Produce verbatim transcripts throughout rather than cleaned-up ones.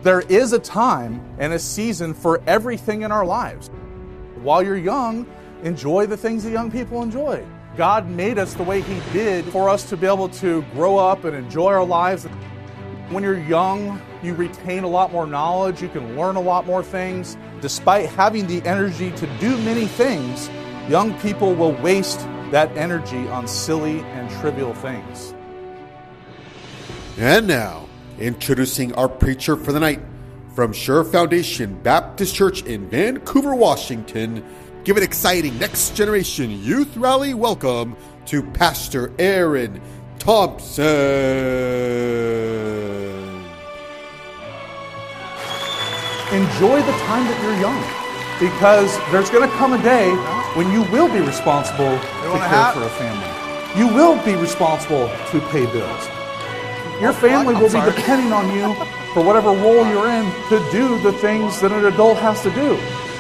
There is a time and a season for everything in our lives. While you're young, enjoy the things that young people enjoy. God made us the way He did for us to be able to grow up and enjoy our lives. When you're young, you retain a lot more knowledge, you can learn a lot more things. Despite having the energy to do many things, young people will waste that energy on silly and trivial things. And now, introducing our preacher for the night, from Sure Foundation Baptist Church in Vancouver, Washington, give an exciting Next Generation Youth Rally welcome to Pastor Aaron Thompson. Enjoy the time that you're young, because there's going to come a day when you will be responsible to care for a family. You will be responsible to pay bills. Your family will be depending on you for whatever role you're in to do the things that an adult has to do.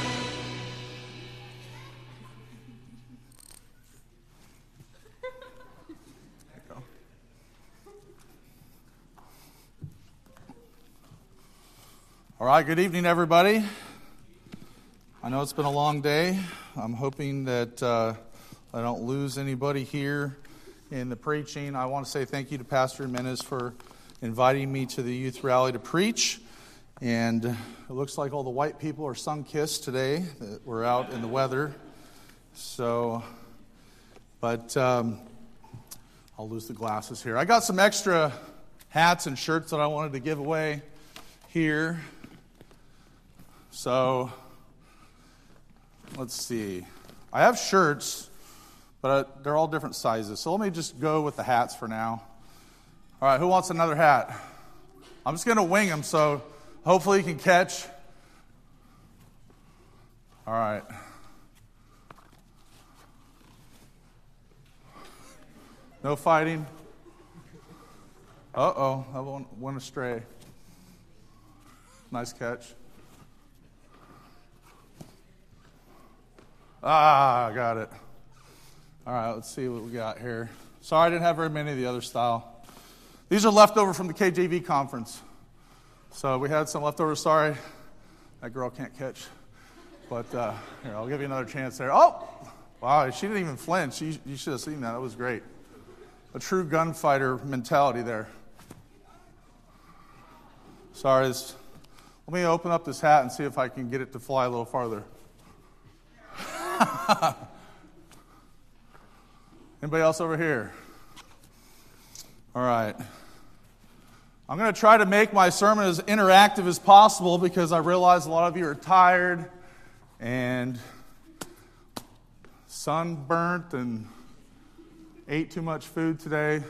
All right, good evening, everybody. I know it's been a long day. I'm hoping that uh, I don't lose anybody here in the preaching. I want to say thank you to Pastor Menes for inviting me to the youth rally to preach. And it looks like all the white people are sun-kissed today that we're out in the weather. So, but um, I'll lose the glasses here. I got some extra hats and shirts that I wanted to give away here. So, let's see. I have shirts, but they're all different sizes. So let me just go with the hats for now. All right, who wants another hat? I'm just going to wing them, so hopefully you can catch. All right. No fighting. Uh-oh, that one went astray. Nice catch. Ah, I got it. All right, let's see what we got here. Sorry, I didn't have very many of the other style. These are leftover from the K J V conference. So we had some leftover. Sorry, that girl can't catch. But uh, here, I'll give you another chance there. Oh, wow, she didn't even flinch. You, you should have seen that. That was great. A true gunfighter mentality there. Sorry, this, let me open up this hat and see if I can get it to fly a little farther. Anybody else over here? All right. I'm going to try to make my sermon as interactive as possible because I realize a lot of you are tired and sunburnt and ate too much food today.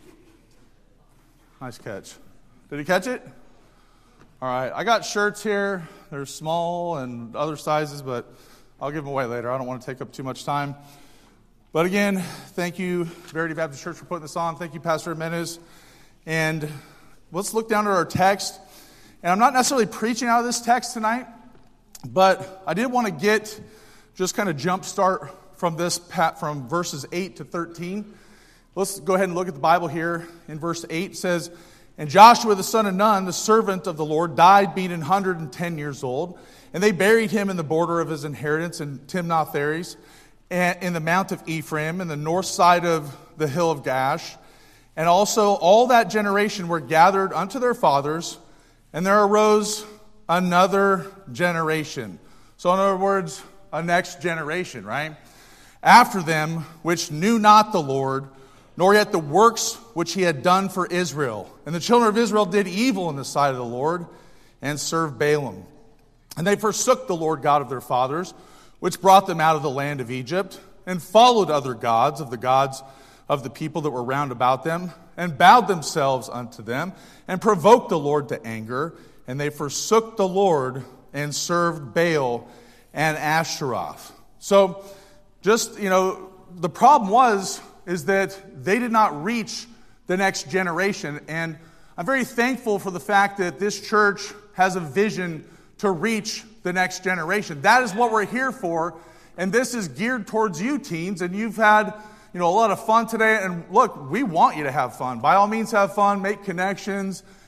Nice catch. Did he catch it? All right. I got shirts here. They're small and other sizes, but I'll give them away later. I don't want to take up too much time. But again, thank you, Verity Baptist Church, for putting this on. Thank you, Pastor Menes. And let's look down at our text. And I'm not necessarily preaching out of this text tonight, but I did want to get, just kind of jump start from this, from verses eight to thirteen. Let's go ahead and look at the Bible here. In verse eight, it says, "And Joshua the son of Nun, the servant of the Lord, died being one hundred ten years old. And they buried him in the border of his inheritance in Timnath-Heres, and in the mount of Ephraim, in the north side of the hill of Gash. And also all that generation were gathered unto their fathers, and there arose another generation." So in other words, a next generation, right? "After them, which knew not the Lord, nor yet the works which he had done for Israel. And the children of Israel did evil in the sight of the Lord, and served Balaam. And they forsook the Lord God of their fathers, which brought them out of the land of Egypt, and followed other gods of the gods of the people that were round about them, and bowed themselves unto them, and provoked the Lord to anger. And they forsook the Lord, and served Baal and Ashtaroth." So, just, you know, the problem was, is that they did not reach the next generation. And I'm very thankful for the fact that this church has a vision to reach the next generation. That is what we're here for. And this is geared towards you teens. And you've had, you know, a lot of fun today. And look, we want you to have fun. By all means, have fun, make connections,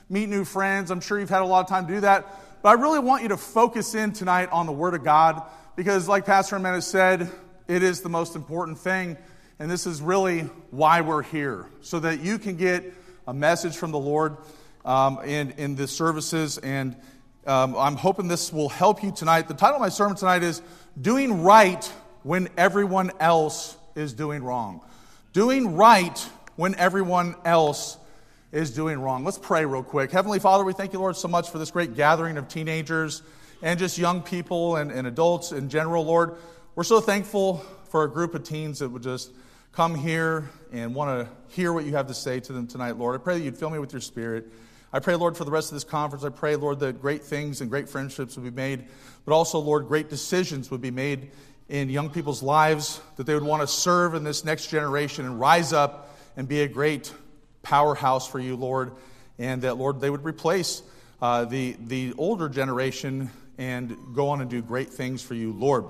meet new friends. I'm sure you've had a lot of time to do that. But I really want you to focus in tonight on the Word of God, because like Pastor Jimenez said, it is the most important thing. And this is really why we're here, so that you can get a message from the Lord um, in, in the services. And um, I'm hoping this will help you tonight. The title of my sermon tonight is Doing Right When Everyone Else is Doing Wrong. Doing right when everyone else is doing wrong. Let's pray real quick. Heavenly Father, we thank you, Lord, so much for this great gathering of teenagers and just young people and, and adults in general, Lord. We're so thankful for a group of teens that would just come here and want to hear what you have to say to them tonight, Lord. I pray that you'd fill me with your Spirit. I pray, Lord, for the rest of this conference, I pray, Lord, that great things and great friendships would be made, but also, Lord, great decisions would be made in young people's lives, that they would want to serve in this next generation and rise up and be a great powerhouse for you, Lord, and that, Lord, they would replace uh, the, the older generation and go on and do great things for you, Lord.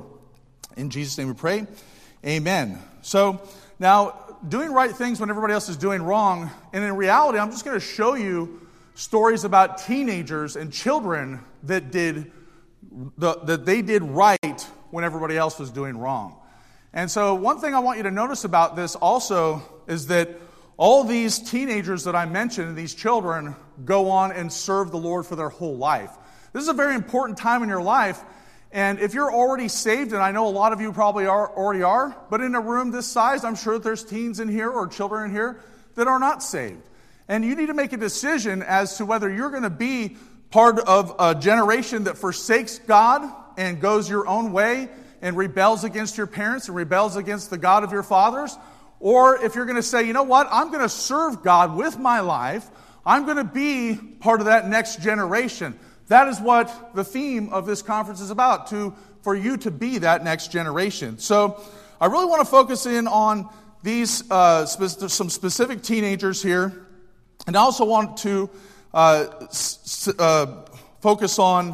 In Jesus' name we pray, amen. So, now, doing right things when everybody else is doing wrong, and in reality, I'm just going to show you stories about teenagers and children that did the, that they did right when everybody else was doing wrong. And so one thing I want you to notice about this also is that all these teenagers that I mentioned, these children, go on and serve the Lord for their whole life. This is a very important time in your life. And if you're already saved, and I know a lot of you probably are, already are, but in a room this size, I'm sure that there's teens in here or children in here that are not saved. And you need to make a decision as to whether you're going to be part of a generation that forsakes God and goes your own way and rebels against your parents and rebels against the God of your fathers, or if you're going to say, you know what, I'm going to serve God with my life, I'm going to be part of that next generation. That is what the theme of this conference is about, to for you to be that next generation. So I really want to focus in on these uh, spe- some specific teenagers here, and I also want to uh, s- uh, focus on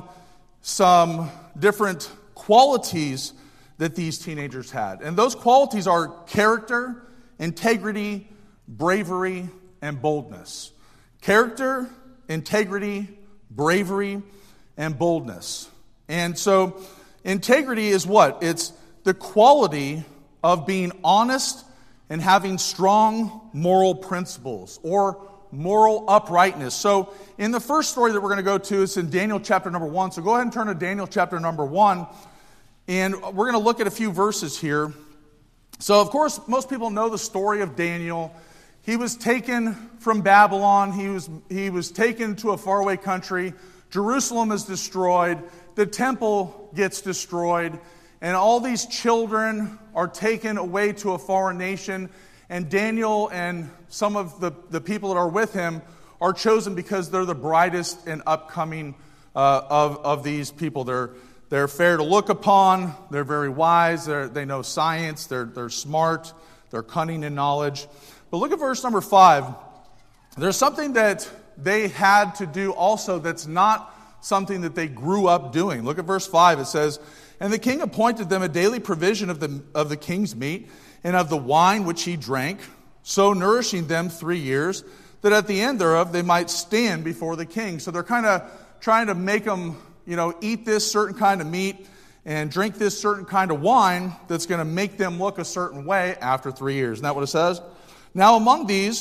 some different qualities that these teenagers had. And those qualities are character, integrity, bravery, and boldness. Character, integrity, bravery, and boldness. And so, integrity is what? It's the quality of being honest and having strong moral principles or moral uprightness. So, in the first story that we're going to go to, it's in Daniel chapter number one. So, go ahead and turn to Daniel chapter number one. And we're going to look at a few verses here. So, of course, most people know the story of Daniel. He was taken from Babylon. He was, he was taken to a faraway country. Jerusalem is destroyed. The temple gets destroyed. And all these children are taken away to a foreign nation. And Daniel and some of the, the people that are with him are chosen because they're the brightest and upcoming uh, of, of these people. They're They're fair to look upon, they're very wise, they're, they know science, they're, they're smart, they're cunning in knowledge. But look at verse number five. There's something that they had to do also that's not something that they grew up doing. Look at verse five. It says, "And the king appointed them a daily provision of the, of the king's meat and of the wine which he drank, so nourishing them three years, that at the end thereof they might stand before the king." So they're kind of trying to make them, you know, eat this certain kind of meat and drink this certain kind of wine that's going to make them look a certain way after three years. Isn't that what it says? Now among these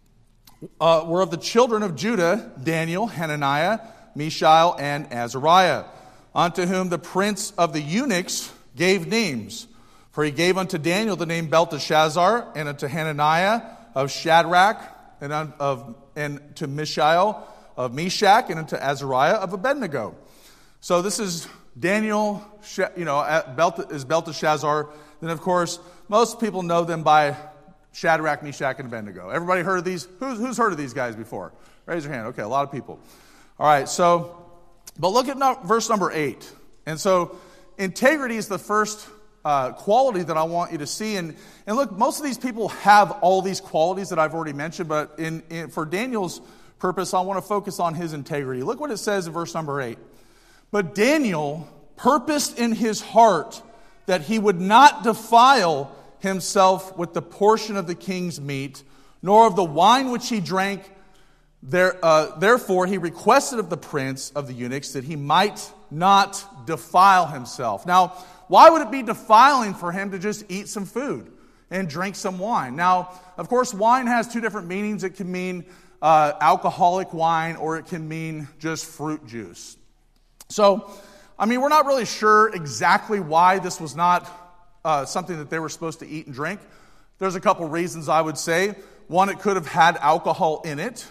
uh, were of the children of Judah, Daniel, Hananiah, Mishael, and Azariah, unto whom the prince of the eunuchs gave names. For he gave unto Daniel the name Belteshazzar, and unto Hananiah of Shadrach, and, of, and to Mishael of Meshach, and unto Azariah of Abednego. So this is Daniel, you know, is Belteshazzar. Then, of course, most people know them by Shadrach, Meshach, and Abednego. Everybody heard of these? Who's, who's heard of these guys before? Raise your hand. Okay, a lot of people. All right, so, but look at no, verse number eight. And so, integrity is the first uh, quality that I want you to see. And, and look, most of these people have all these qualities that I've already mentioned, but in, in for Daniel's purpose, I want to focus on his integrity. Look what it says in verse number eight. "But Daniel purposed in his heart that he would not defile himself with the portion of the king's meat, nor of the wine which he drank, There, uh, therefore, he requested of the prince of the eunuchs that he might not defile himself. Now, why would it be defiling for him to just eat some food and drink some wine? Now, of course, wine has two different meanings. It can mean uh, alcoholic wine, or it can mean just fruit juice. So, I mean, we're not really sure exactly why this was not uh, something that they were supposed to eat and drink. There's a couple reasons I would say. One, it could have had alcohol in it,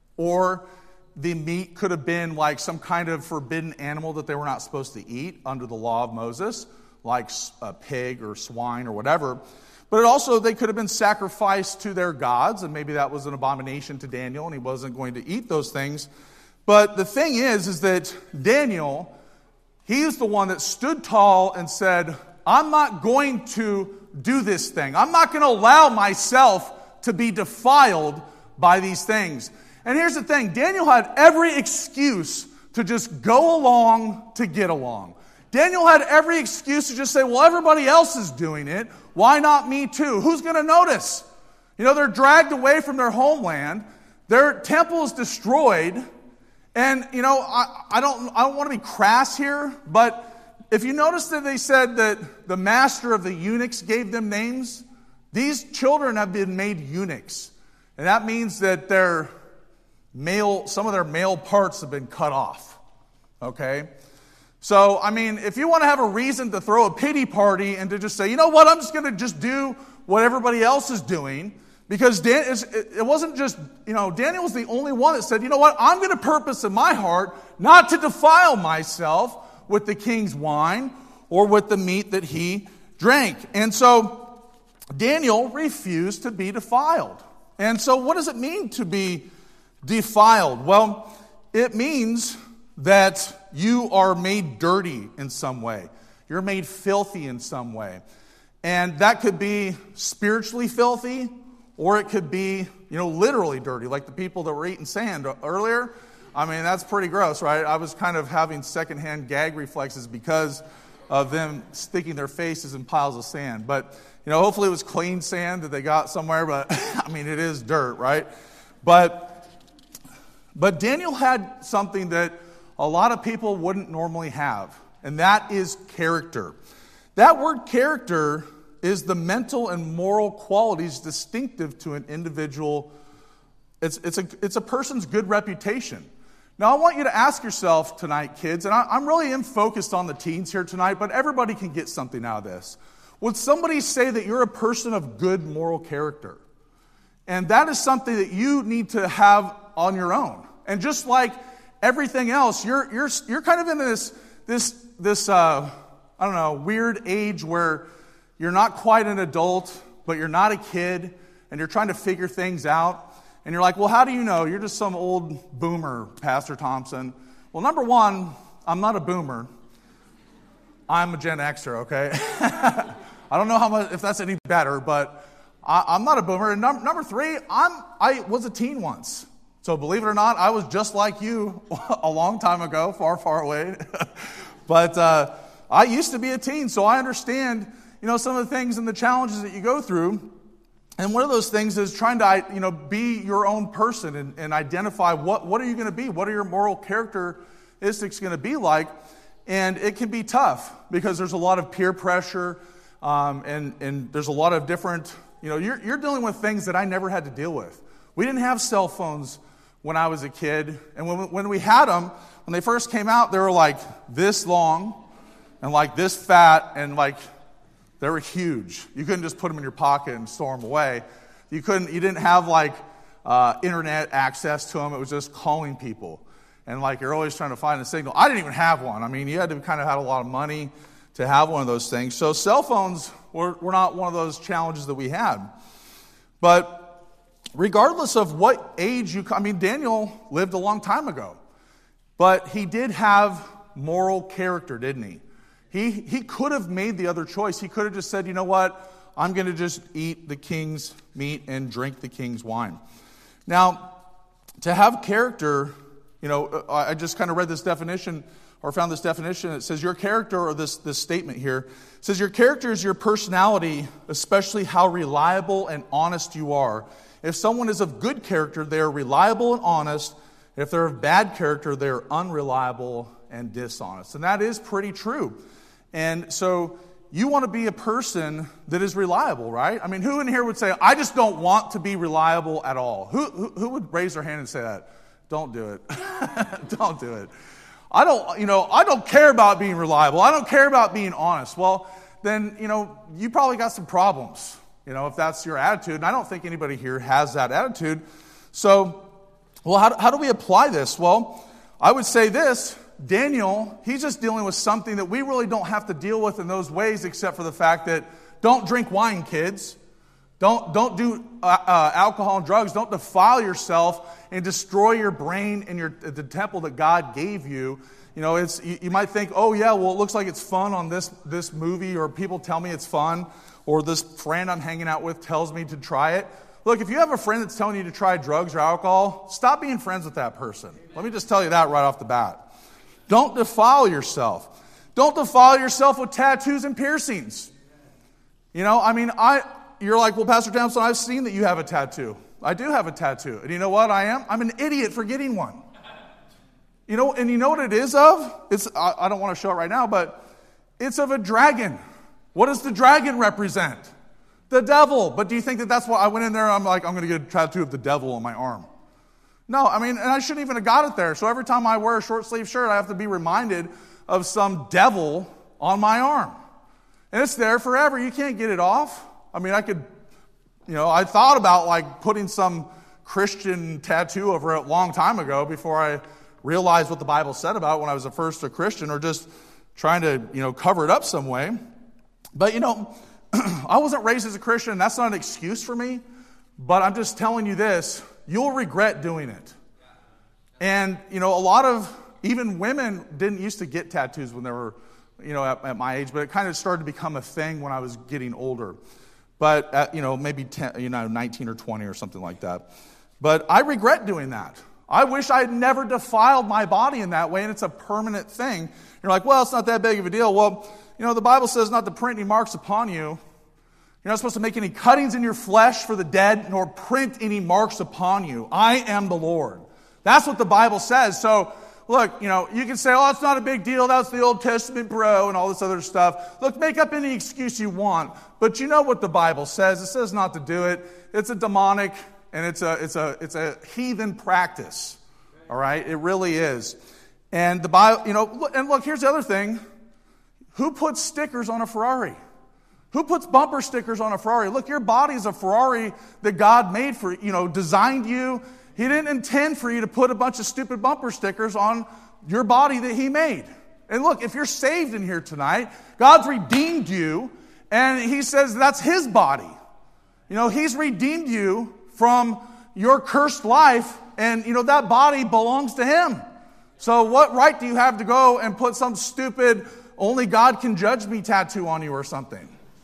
or the meat could have been like some kind of forbidden animal that they were not supposed to eat under the law of Moses, like a pig or swine or whatever. But it also, they could have been sacrificed to their gods, and maybe that was an abomination to Daniel, and he wasn't going to eat those things. But the thing is, is that Daniel, he is the one that stood tall and said, I'm not going to do this thing. I'm not going to allow myself to be defiled by these things. And here's the thing, Daniel had every excuse to just go along to get along. Daniel had every excuse to just say, well, everybody else is doing it. Why not me too? Who's going to notice? You know, they're dragged away from their homeland. Their temple is destroyed. And, you know, I, I don't I don't want to be crass here, but if you notice that they said that the master of the eunuchs gave them names, these children have been made eunuchs. And that means that their male, some of their male parts have been cut off. Okay? So, I mean, if you want to have a reason to throw a pity party and to just say, you know what, I'm just going to just do what everybody else is doing, because Dan, it wasn't just, you know, Daniel was the only one that said, you know what, I'm going to purpose in my heart not to defile myself with the king's wine or with the meat that he drank. And so Daniel refused to be defiled. And so what does it mean to be defiled? Well, it means that you are made dirty in some way. You're made filthy in some way. And that could be spiritually filthy, or it could be, you know, literally dirty, like the people that were eating sand earlier. I mean, that's pretty gross, right? I was kind of having secondhand gag reflexes because of them sticking their faces in piles of sand. But, you know, hopefully it was clean sand that they got somewhere, but, I mean, it is dirt, right? But, but Daniel had something that a lot of people wouldn't normally have, and that is character. That word character is the mental and moral qualities distinctive to an individual. It's, it's, a, it's a person's good reputation. Now, I want you to ask yourself tonight, kids, and I, I'm really am focused on the teens here tonight, but everybody can get something out of this. Would somebody say that you're a person of good moral character? And that is something that you need to have on your own. And just like everything else, you're you're you're kind of in this this this uh, I don't know, weird age where you're not quite an adult, but you're not a kid, and you're trying to figure things out. And you're like, well, how do you know? You're just some old boomer, Pastor Thompson. Well, number one, I'm not a boomer. I'm a Gen Xer, okay? I don't know how much if that's any better, but I, I'm not a boomer. And num- number three, I'm I was a teen once. So believe it or not, I was just like you a long time ago, far, far away. But uh, I used to be a teen, so I understand, you know, some of the things and the challenges that you go through. And one of those things is trying to, you know, be your own person and, and identify what, what are you going to be? What are your moral characteristics going to be like? And it can be tough because there's a lot of peer pressure um, and, and there's a lot of different, you know, you're, you're dealing with things that I never had to deal with. We didn't have cell phones when I was a kid. And when, when we had them, when they first came out, they were like this long and like this fat and like they were huge. You couldn't just put them in your pocket and store them away. You couldn't. You didn't have like uh, internet access to them. It was just calling people, and like you're always trying to find a signal. I didn't even have one. I mean, you had to kind of have a lot of money to have one of those things. So cell phones were, were not one of those challenges that we had. But regardless of what age you, I mean, Daniel lived a long time ago, but he did have moral character, didn't he? He he could have made the other choice. He could have just said, you know what, I'm going to just eat the king's meat and drink the king's wine. Now, to have character You know, I just kind of read this definition or found this definition. It says your character, or this, this statement here, it says your character is your personality, especially how reliable and honest you are. If someone is of good character, they are reliable and honest. If they're of bad character, they're unreliable and dishonest. And that is pretty true. And so you want to be a person that is reliable, right? I mean, who in here would say, I just don't want to be reliable at all? Who, who, who would raise their hand and say that? Don't do it. Don't do it. I don't, you know, I don't care about being reliable. I don't care about being honest. Well, then, you know, you probably got some problems, you know, if that's your attitude. And I don't think anybody here has that attitude. So, well, how, how do we apply this? Well, I would say this. Daniel, he's just dealing with something that we really don't have to deal with in those ways, except for the fact that don't drink wine, kids. Don't, don't do uh, uh, alcohol and drugs. Don't defile yourself and destroy your brain and your, the temple that God gave you. You know, it's you, you might think, oh yeah, well it looks like it's fun on this, this movie, or people tell me it's fun, or this friend I'm hanging out with tells me to try it. Look, if you have a friend that's telling you to try drugs or alcohol, stop being friends with that person. Let me just tell you that right off the bat. Don't defile yourself. Don't defile yourself with tattoos and piercings. You know, I mean, I... You're like, well, Pastor Thompson, I've seen that you have a tattoo. I do have a tattoo. And you know what I am? I'm an idiot for getting one. You know, and you know what it is of? It's I, I don't want to show it right now, but it's of a dragon. What does the dragon represent? The devil. But do you think that that's what I went in there and I'm like, I'm going to get a tattoo of the devil on my arm? No, I mean, and I shouldn't even have got it there. So every time I wear a short sleeve shirt, I have to be reminded of some devil on my arm. And it's there forever. You can't get it off. I mean, I could, you know, I thought about like putting some Christian tattoo over it a long time ago before I realized what the Bible said about it when I was a first a Christian, or just trying to, you know, cover it up some way. But, you know, I wasn't raised as a Christian. That's not an excuse for me. But I'm just telling you this, you'll regret doing it. And, you know, a lot of, even women didn't used to get tattoos when they were, you know, at, at my age, but it kind of started to become a thing when I was getting older. But, at, you know, maybe ten, you know, nineteen or twenty or something like that. But I regret doing that. I wish I had never defiled my body in that way, and it's a permanent thing. You're like, well, it's not that big of a deal. Well, you know, the Bible says not to print any marks upon you. You're not supposed to make any cuttings in your flesh for the dead, nor print any marks upon you. I am the Lord. That's what the Bible says. So, look, you know, you can say, oh, it's not a big deal. That's the Old Testament, bro, and all this other stuff. Look, make up any excuse you want. But you know what the Bible says. It says not to do it. It's a demonic, and it's a it's a it's a heathen practice. All right? It really is. And the Bible, you know, and look, here's the other thing. Who puts stickers on a Ferrari? Who puts bumper stickers on a Ferrari? Look, your body is a Ferrari that God made for, you know, designed you. He didn't intend for you to put a bunch of stupid bumper stickers on your body that He made. And look, if you're saved in here tonight, God's redeemed you, and He says that's His body. You know, He's redeemed you from your cursed life, and, you know, that body belongs to Him. So what right do you have to go and put some stupid, only God can judge me tattoo on you or something?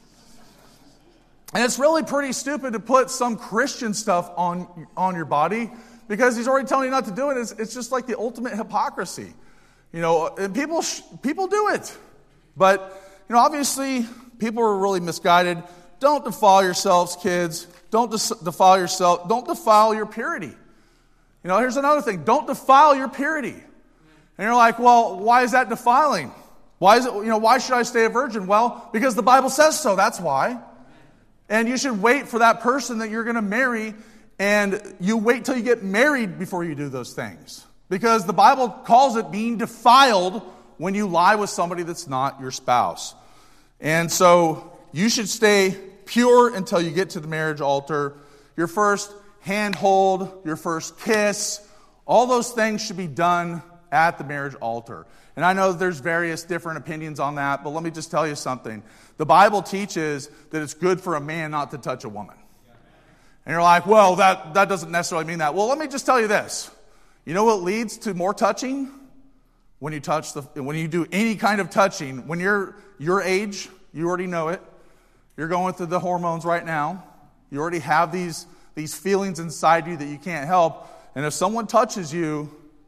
And it's really pretty stupid to put some Christian stuff on, on your body, because He's already telling you not to do it. It's, it's just like the ultimate hypocrisy. You know, and people people do it. But, you know, obviously, people are really misguided. Don't defile yourselves, kids. Don't defile yourself. Don't defile your purity. You know, here's another thing. Don't defile your purity. And you're like, well, why is that defiling? Why is it, you know, why should I stay a virgin? Well, because the Bible says so. That's why. And you should wait for that person that you're going to marry, and you wait till you get married before you do those things. Because the Bible calls it being defiled when you lie with somebody that's not your spouse. And so you should stay pure until you get to the marriage altar. Your first handhold, your first kiss, all those things should be done at the marriage altar. And I know there's various different opinions on that, but let me just tell you something. The Bible teaches that it's good for a man not to touch a woman. And you're like, well, that, that doesn't necessarily mean that. Well, let me just tell you this. You know what leads to more touching? When you touch the, when you do any kind of touching, when you're your age, you already know it. You're going through the hormones right now. You already have these, these feelings inside you that you can't help. And if someone touches you,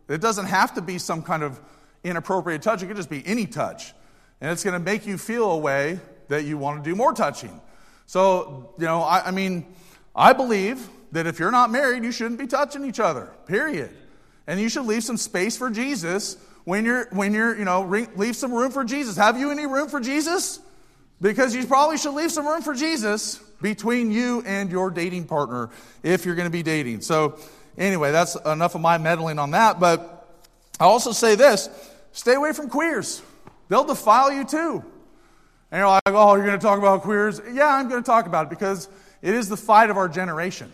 It doesn't have to be some kind of inappropriate touch. It could just be any touch. And it's going to make you feel a way that you want to do more touching. So, you know, I, I mean, I believe that if you're not married, you shouldn't be touching each other, period. And you should leave some space for Jesus when you're, when you're, you know, re- leave some room for Jesus. Have you any room for Jesus? Because you probably should leave some room for Jesus between you and your dating partner if you're going to be dating. So anyway, that's enough of my meddling on that. But I also say this, stay away from queers. They'll defile you too. And you're like, oh, you're going to talk about queers? Yeah, I'm going to talk about it because it is the fight of our generation.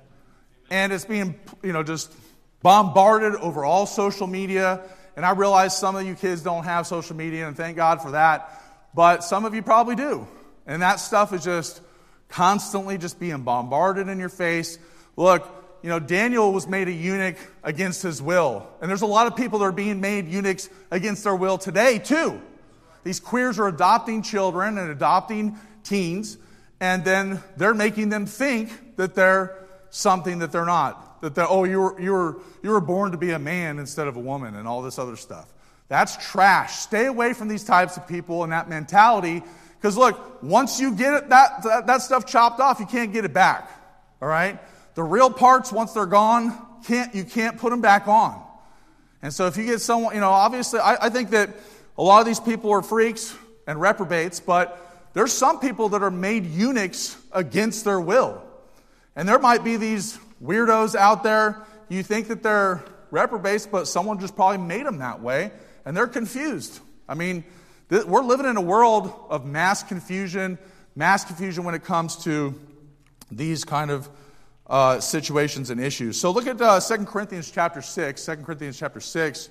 And it's being, you know, just bombarded over all social media. And I realize some of you kids don't have social media, and thank God for that. But some of you probably do. And that stuff is just constantly just being bombarded in your face. Look, you know, Daniel was made a eunuch against his will. And there's a lot of people that are being made eunuchs against their will today, too. These queers are adopting children and adopting teens, and then they're making them think that they're something that they're not. That they're, oh, you were, you were, you were born to be a man instead of a woman and all this other stuff. That's trash. Stay away from these types of people and that mentality. Because look, once you get it, that, that, that stuff chopped off, you can't get it back. All right? The real parts, once they're gone, can't you can't put them back on. And so if you get someone, you know, obviously, I, I think that a lot of these people are freaks and reprobates, but there's some people that are made eunuchs against their will. And there might be these weirdos out there, you think that they're reprobates, but someone just probably made them that way, and they're confused. I mean, th- we're living in a world of mass confusion, mass confusion when it comes to these kind of uh, situations and issues. So look at uh, Second Corinthians chapter six. Second Corinthians chapter six.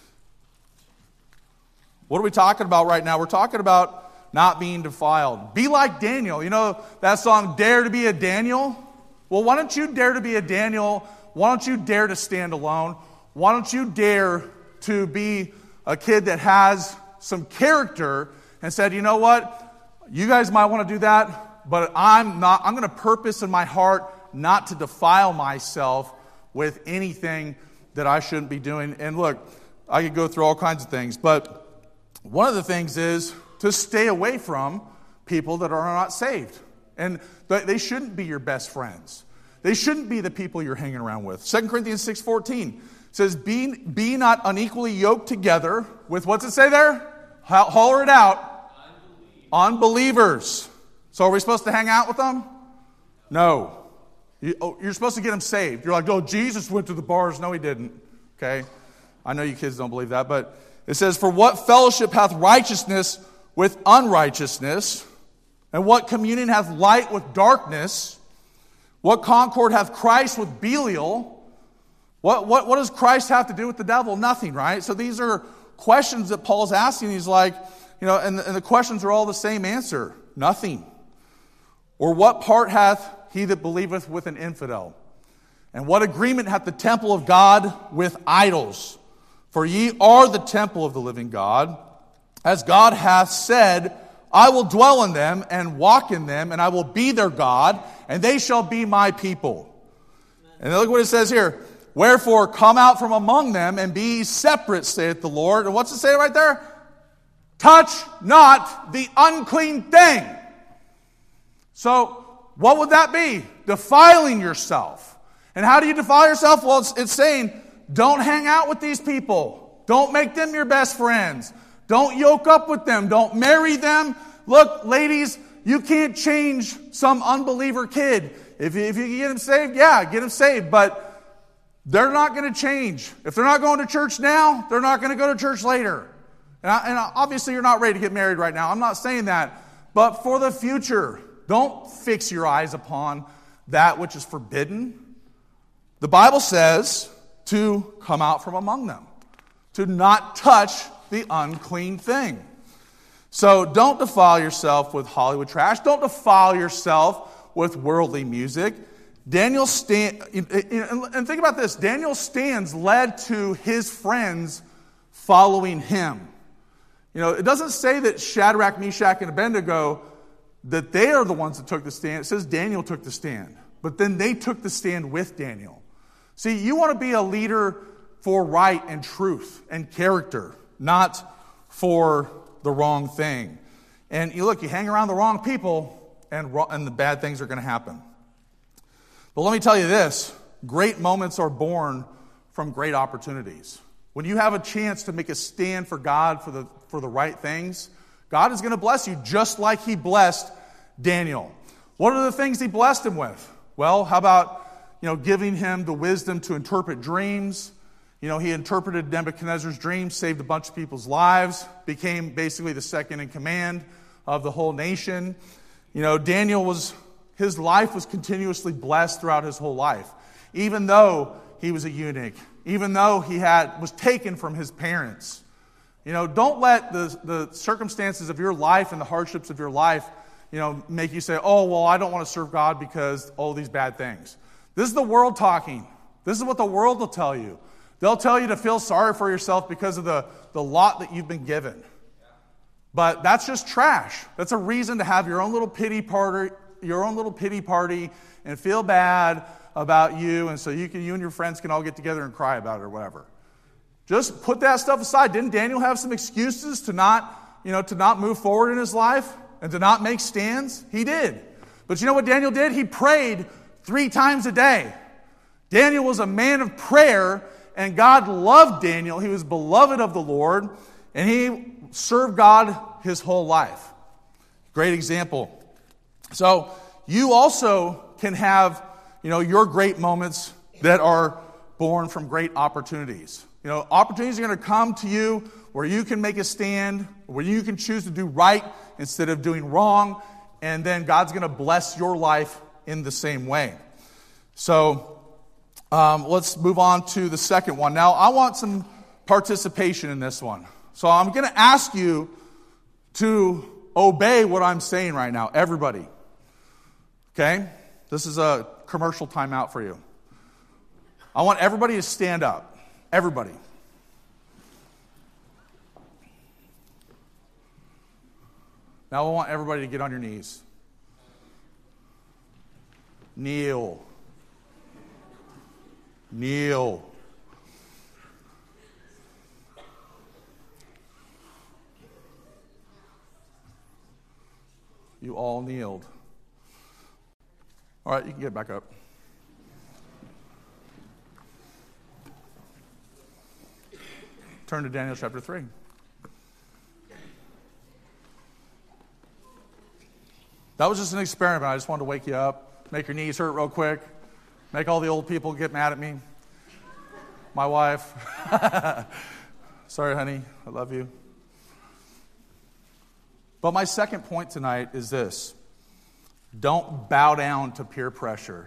What are we talking about right now? We're talking about not being defiled. Be like Daniel. You know that song, Dare to be a Daniel? Well, why don't you dare to be a Daniel? Why don't you dare to stand alone? Why don't you dare to be a kid that has some character and said, you know what? You guys might want to do that, but I'm not. I'm going to purpose in my heart not to defile myself with anything that I shouldn't be doing. And look, I could go through all kinds of things, but one of the things is to stay away from people that are not saved. And they shouldn't be your best friends. They shouldn't be the people you're hanging around with. Second Corinthians six fourteen says, be, be not unequally yoked together with, what's it say there? Holler it out. Unbelievers. So are we supposed to hang out with them? No. You, oh, you're supposed to get them saved. You're like, oh, Jesus went to the bars. No, he didn't. Okay? I know you kids don't believe that, but it says, for what fellowship hath righteousness with unrighteousness? And what communion hath light with darkness? What concord hath Christ with Belial? What, what, what does Christ have to do with the devil? Nothing, right? So these are questions that Paul's asking. He's like, you know, and, and the questions are all the same answer. Nothing. Or what part hath he that believeth with an infidel? And what agreement hath the temple of God with idols? For ye are the temple of the living God. As God hath said, I will dwell in them and walk in them, and I will be their God, and they shall be my people. And look what it says here. Wherefore come out from among them and be ye separate, saith the Lord. And what's it say right there? Touch not the unclean thing. So what would that be? Defiling yourself. And how do you defile yourself? Well, it's, it's saying, don't hang out with these people. Don't make them your best friends. Don't yoke up with them. Don't marry them. Look, ladies, you can't change some unbeliever kid. If you, if you get them saved, yeah, get them saved. But they're not going to change. If they're not going to church now, they're not going to go to church later. And, I, and obviously you're not ready to get married right now. I'm not saying that. But for the future, don't fix your eyes upon that which is forbidden. The Bible says to come out from among them, to not touch the unclean thing. So don't defile yourself with Hollywood trash. Don't defile yourself with worldly music. Daniel stand, and think about this. Daniel's stands led to his friends following him. You know, it doesn't say that Shadrach, Meshach, and Abednego, that they are the ones that took the stand. It says Daniel took the stand. But then they took the stand with Daniel. See, you want to be a leader for right and truth and character, not for the wrong thing. And you look, you hang around the wrong people, and, and the bad things are going to happen. But let me tell you this, great moments are born from great opportunities. When you have a chance to make a stand for God, for the, for the right things, God is going to bless you just like he blessed Daniel. What are the things he blessed him with? Well, how about, you know, giving him the wisdom to interpret dreams? You know, he interpreted Nebuchadnezzar's dreams, saved a bunch of people's lives, became basically the second in command of the whole nation. You know, Daniel was, his life was continuously blessed throughout his whole life. Even though he was a eunuch, even though he had was taken from his parents. You know, don't let the, the circumstances of your life and the hardships of your life, you know, make you say, oh, well, I don't want to serve God because all these bad things. This is the world talking. This is what the world will tell you. They'll tell you to feel sorry for yourself because of the, the lot that you've been given. But that's just trash. That's a reason to have your own little pity party, your own little pity party and feel bad about you, and so you can you and your friends can all get together and cry about it or whatever. Just put that stuff aside. Didn't Daniel have some excuses to not, you know, to not move forward in his life and to not make stands? He did. But you know what Daniel did? He prayed three times a day. Daniel was a man of prayer, and God loved Daniel. He was beloved of the Lord, and he served God his whole life. Great example. So you also can have, you know, your great moments that are born from great opportunities. You know, opportunities are going to come to you where you can make a stand, where you can choose to do right instead of doing wrong, and then God's going to bless your life in the same way. So um, let's move on to the second one. Now, I want some participation in this one. So I'm going to ask you to obey what I'm saying right now, everybody. Okay? This is a commercial timeout for you. I want everybody to stand up. Everybody. Now I want everybody to get on your knees. Kneel. Kneel. You all kneeled. All right, you can get back up. Turn to Daniel chapter three. That was just an experiment. I just wanted to wake you up, make your knees hurt real quick, make all the old people get mad at me. My wife. Sorry, honey. I love you. But my second point tonight is this. Don't bow down to peer pressure.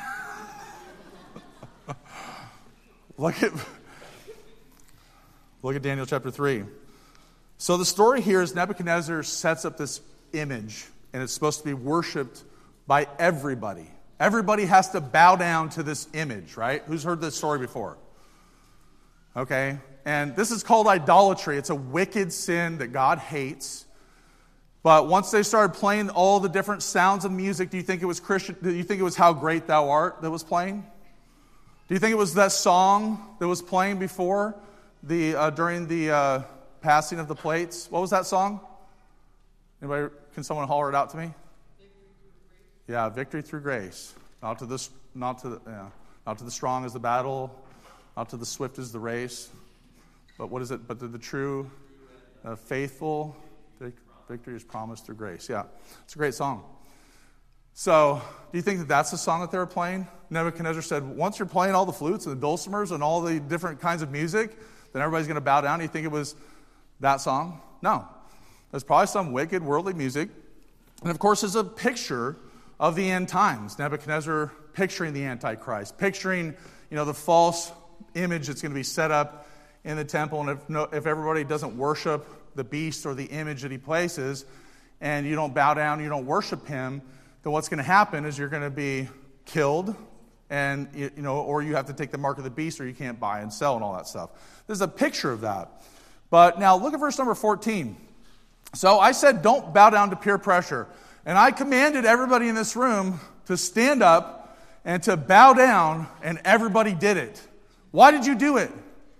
Look at... Look at Daniel chapter three. So the story here is Nebuchadnezzar sets up this image, and it's supposed to be worshipped by everybody. Everybody has to bow down to this image, right? Who's heard this story before? Okay. And this is called idolatry. It's a wicked sin that God hates. But once they started playing all the different sounds of music, do you think it was Christian? Do you think it was How Great Thou Art that was playing? Do you think it was that song that was playing before? The uh, during the uh, passing of the plates. What was that song? Anybody? Can someone holler it out to me? Yeah, victory through grace. Not to this, not to the, yeah, not to the strong is the battle, not to the swift is the race. But what is it? But to the true, uh, faithful, victory is promised through grace. Yeah, it's a great song. So, do you think that that's the song that they were playing? Nebuchadnezzar said, once you're playing all the flutes and the dulcimers and all the different kinds of music, then everybody's going to bow down. You think it was that song? No. There's probably some wicked worldly music. And of course, it's a picture of the end times. Nebuchadnezzar picturing the Antichrist, picturing, you know, the false image that's going to be set up in the temple. And if, no, if everybody doesn't worship the beast or the image that he places, and you don't bow down, you don't worship him, then what's going to happen is you're going to be killed, and you know, or you have to take the mark of the beast, or you can't buy and sell and all that stuff. There's a picture of that. But now look at verse number fourteen. So I said, don't bow down to peer pressure. And I commanded everybody in this room to stand up and to bow down, and everybody did it. Why did you do it?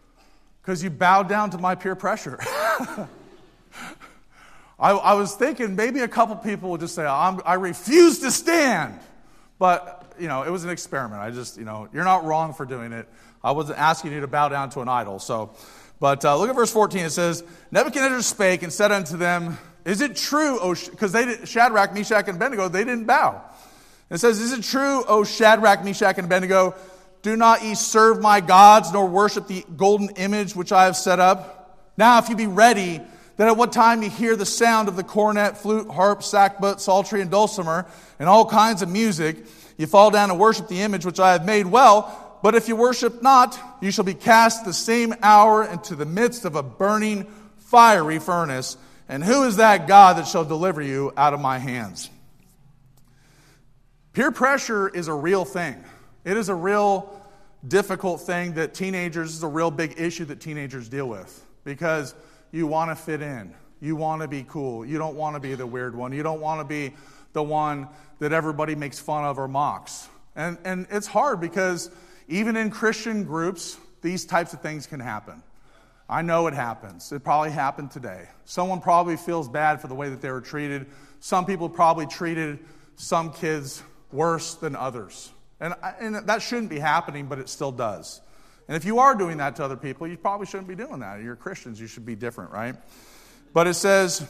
Because you bowed down to my peer pressure. I, I was thinking maybe a couple people would just say, I'm, I refuse to stand. But, you know, it was an experiment. I just, you know, you're not wrong for doing it. I wasn't asking you to bow down to an idol. So, but uh, look at verse fourteen. It says, Nebuchadnezzar spake and said unto them, is it true, O, because they did, Shadrach, Meshach, and Abednego, they didn't bow. It says, is it true, O Shadrach, Meshach, and Abednego, do not ye serve my gods, nor worship the golden image which I have set up? Now if you be ready, that at what time ye hear the sound of the cornet, flute, harp, sackbut, psaltery, and dulcimer, and all kinds of music, ye fall down and worship the image which I have made. Well, but if you worship not, you shall be cast the same hour into the midst of a burning, fiery furnace. And who is that God that shall deliver you out of my hands? Peer pressure is a real thing. It is a real difficult thing that teenagers, is a real big issue that teenagers deal with. Because you want to fit in. You want to be cool. You don't want to be the weird one. You don't want to be the one that everybody makes fun of or mocks. And, and it's hard because even in Christian groups, these types of things can happen. I know it happens. It probably happened today. Someone probably feels bad for the way that they were treated. Some people probably treated some kids worse than others. And, and that shouldn't be happening, but it still does. And if you are doing that to other people, you probably shouldn't be doing that. You're Christians. You should be different, right? But it says,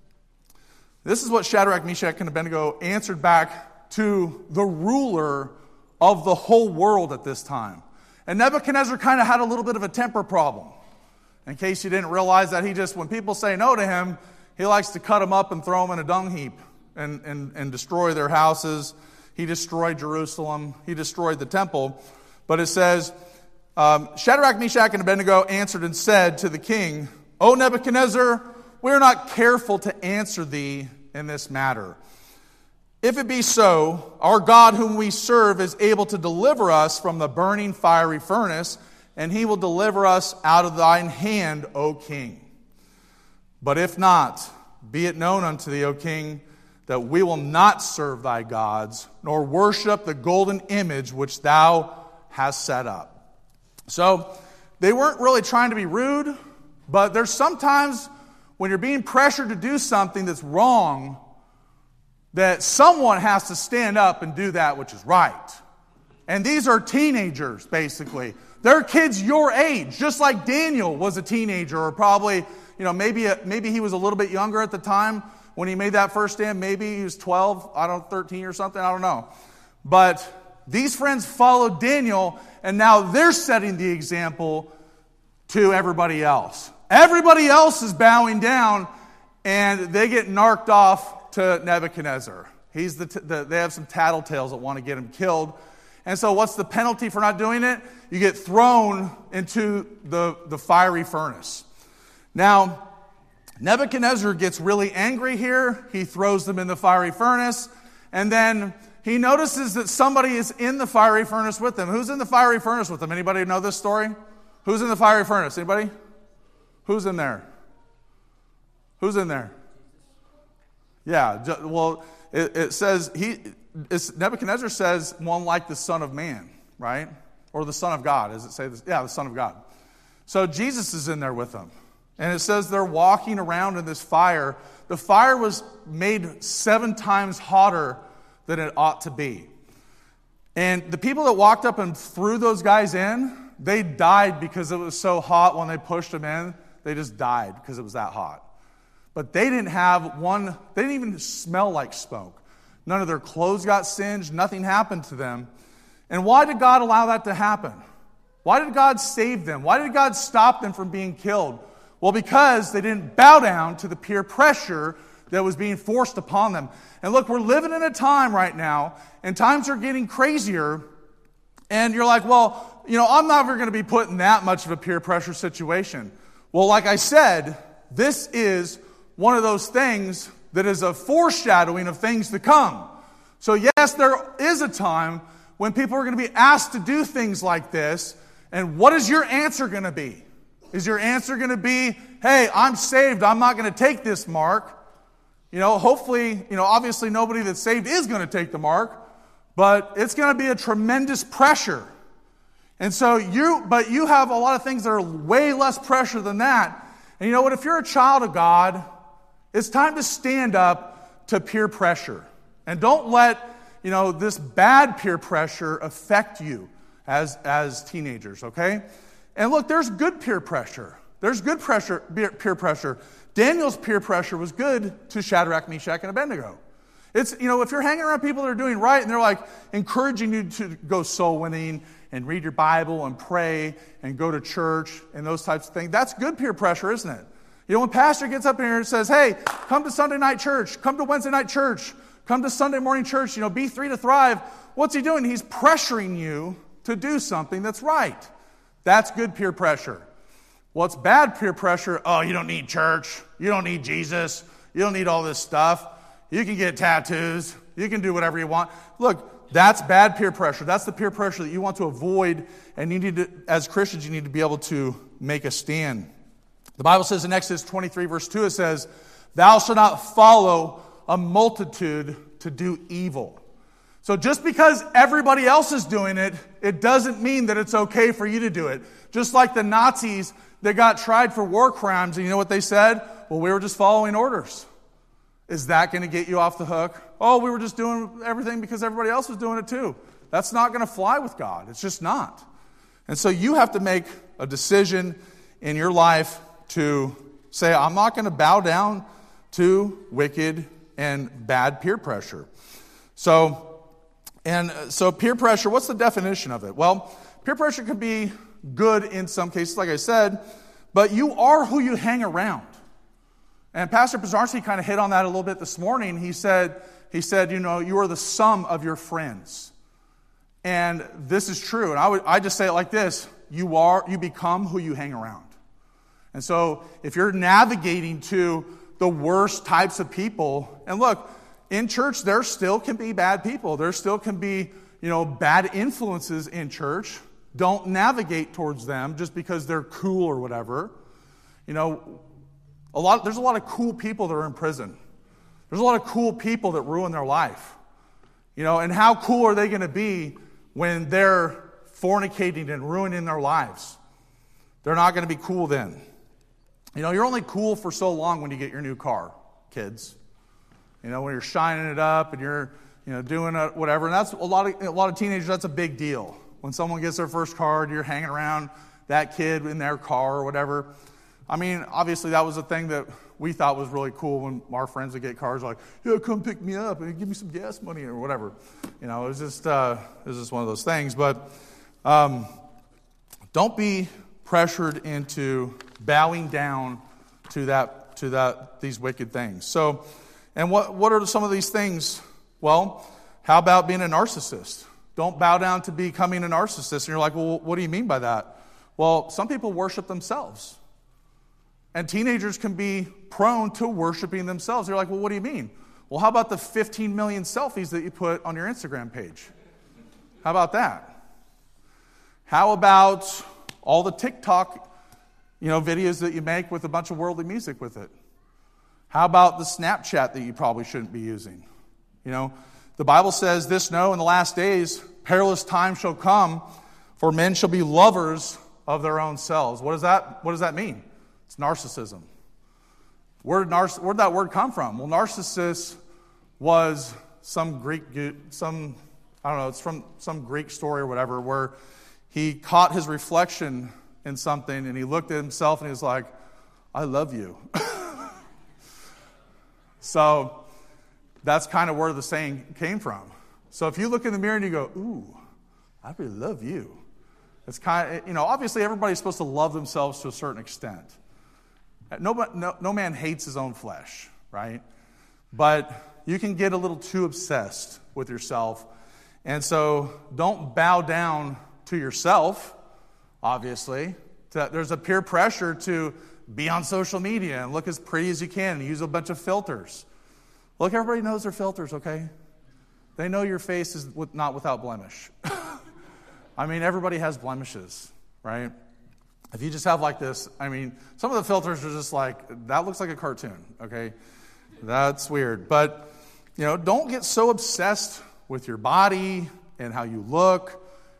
this is what Shadrach, Meshach, and Abednego answered back to the ruler of the whole world at this time. And Nebuchadnezzar kind of had a little bit of a temper problem. In case you didn't realize that, he just, when people say no to him, he likes to cut them up and throw them in a dung heap and, and, and destroy their houses. He destroyed Jerusalem. He destroyed the temple. But it says, um, Shadrach, Meshach, and Abednego answered and said to the king, O Nebuchadnezzar, we are not careful to answer thee in this matter. If it be so, our God whom we serve is able to deliver us from the burning fiery furnace, and he will deliver us out of thine hand, O king. But if not, be it known unto thee, O king, that we will not serve thy gods, nor worship the golden image which thou hast set up. So, they weren't really trying to be rude, but there's sometimes when you're being pressured to do something that's wrong, that someone has to stand up and do that which is right. And these are teenagers, basically. They're kids your age, just like Daniel was a teenager, or probably, you know, maybe a, maybe he was a little bit younger at the time when he made that first stand. Maybe he was twelve, I don't know, thirteen or something, I don't know. But these friends followed Daniel, and now they're setting the example to everybody else. Everybody else is bowing down, and they get narked off to Nebuchadnezzar. He's the, t- the they have some tattletales that want to get him killed. And so what's the penalty for not doing it? You get thrown into the, the fiery furnace. Now, Nebuchadnezzar gets really angry here. He throws them in the fiery furnace. And then he notices that somebody is in the fiery furnace with him. Who's in the fiery furnace with him? Anybody know this story? Who's in the fiery furnace? Anybody? Who's in there? Who's in there? Yeah, well, it, it says, he. It's, Nebuchadnezzar says one like the Son of Man, right? Or the Son of God, does it say this? Yeah, the Son of God. So Jesus is in there with them. And it says they're walking around in this fire. The fire was made seven times hotter than it ought to be. And the people that walked up and threw those guys in, they died because it was so hot when they pushed them in. They just died because it was that hot. But they didn't have one, they didn't even smell like smoke. None of their clothes got singed. Nothing happened to them. And why did God allow that to happen? Why did God save them? Why did God stop them from being killed? Well, because they didn't bow down to the peer pressure that was being forced upon them. And look, we're living in a time right now, and times are getting crazier. And you're like, well, you know, I'm never going to be put in that much of a peer pressure situation. Well, like I said, this is one of those things that is a foreshadowing of things to come. So yes, there is a time when people are going to be asked to do things like this. And what is your answer going to be? Is your answer going to be, hey, I'm saved, I'm not going to take this mark? You know, hopefully, you know, obviously nobody that's saved is going to take the mark, but it's going to be a tremendous pressure. And so you, but you have a lot of things that are way less pressure than that. And you know what? If you're a child of God, it's time to stand up to peer pressure. And don't let, you know, this bad peer pressure affect you as, as teenagers, okay? And look, there's good peer pressure. There's good pressure, peer pressure. Daniel's peer pressure was good to Shadrach, Meshach, and Abednego. It's, you know, if you're hanging around people that are doing right and they're like encouraging you to go soul winning and read your Bible and pray and go to church and those types of things, that's good peer pressure, isn't it? You know, when pastor gets up here and says, hey, come to Sunday night church, come to Wednesday night church, come to Sunday morning church, you know, be three to thrive, what's he doing? He's pressuring you to do something that's right. That's good peer pressure. What's bad peer pressure? Oh, you don't need church. You don't need Jesus. You don't need all this stuff. You can get tattoos. You can do whatever you want. Look, that's bad peer pressure. That's the peer pressure that you want to avoid, and you need to, as Christians, you need to be able to make a stand. The Bible says in Exodus twenty-three, verse two, it says, thou shalt not follow a multitude to do evil. So just because everybody else is doing it, it doesn't mean that it's okay for you to do it. Just like the Nazis that got tried for war crimes, and you know what they said? Well, we were just following orders. Is that going to get you off the hook? Oh, we were just doing everything because everybody else was doing it too. That's not going to fly with God. It's just not. And so you have to make a decision in your life to say, I'm not going to bow down to wicked and bad peer pressure. So, and so peer pressure, what's the definition of it? Well, peer pressure can be good in some cases, like I said, but you are who you hang around. And Pastor Pizarski kind of hit on that a little bit this morning. He said, he said, you know, you are the sum of your friends. And this is true. And I would, I just say it like this. You are, you become who you hang around. And so if you're navigating to the worst types of people, and look, in church, there still can be bad people. There still can be, you know, bad influences in church. Don't navigate towards them just because they're cool or whatever. You know, a lot, there's a lot of cool people that are in prison. There's a lot of cool people that ruin their life. You know, and how cool are they going to be when they're fornicating and ruining their lives? They're not going to be cool then. You know, you're only cool for so long when you get your new car, kids. You know, when you're shining it up and you're, you know, doing a, whatever. And that's a lot of a lot of teenagers. That's a big deal. When someone gets their first car, you're hanging around that kid in their car or whatever. I mean, obviously that was a thing that we thought was really cool when our friends would get cars, like, yeah, come pick me up and give me some gas money or whatever. You know, it was just uh, it was just one of those things. But um, don't be pressured into bowing down to that to that these wicked things. So, and what what are some of these things? Well, how about being a narcissist? Don't bow down to becoming a narcissist. And you're like, well, what do you mean by that? Well, some people worship themselves. And teenagers can be prone to worshiping themselves. They're like, well, what do you mean? Well, how about the fifteen million selfies that you put on your Instagram page? How about that? How about all the TikTok, you know, videos that you make with a bunch of worldly music with it? How about the Snapchat that you probably shouldn't be using? You know, the Bible says this, no, in the last days, perilous times shall come, for men shall be lovers of their own selves. What does that, what does that mean? It's narcissism. Where did, narciss- where did that word come from? Well, narcissus was some Greek, some, I don't know, it's from some Greek story or whatever, where he caught his reflection in something and he looked at himself and he was like, I love you. So that's kind of where the saying came from. So if you look in the mirror and you go, ooh, I really love you. It's kind of, you know, obviously everybody's supposed to love themselves to a certain extent. No, no, no man hates his own flesh, right? But you can get a little too obsessed with yourself. And so don't bow down to yourself, obviously. There's a peer pressure to be on social media and look as pretty as you can and use a bunch of filters. Look, everybody knows their filters, okay? They know your face is not without blemish. I mean, everybody has blemishes, right? If you just have like this, I mean, some of the filters are just like, that looks like a cartoon, okay? That's weird. But, you know, don't get so obsessed with your body and how you look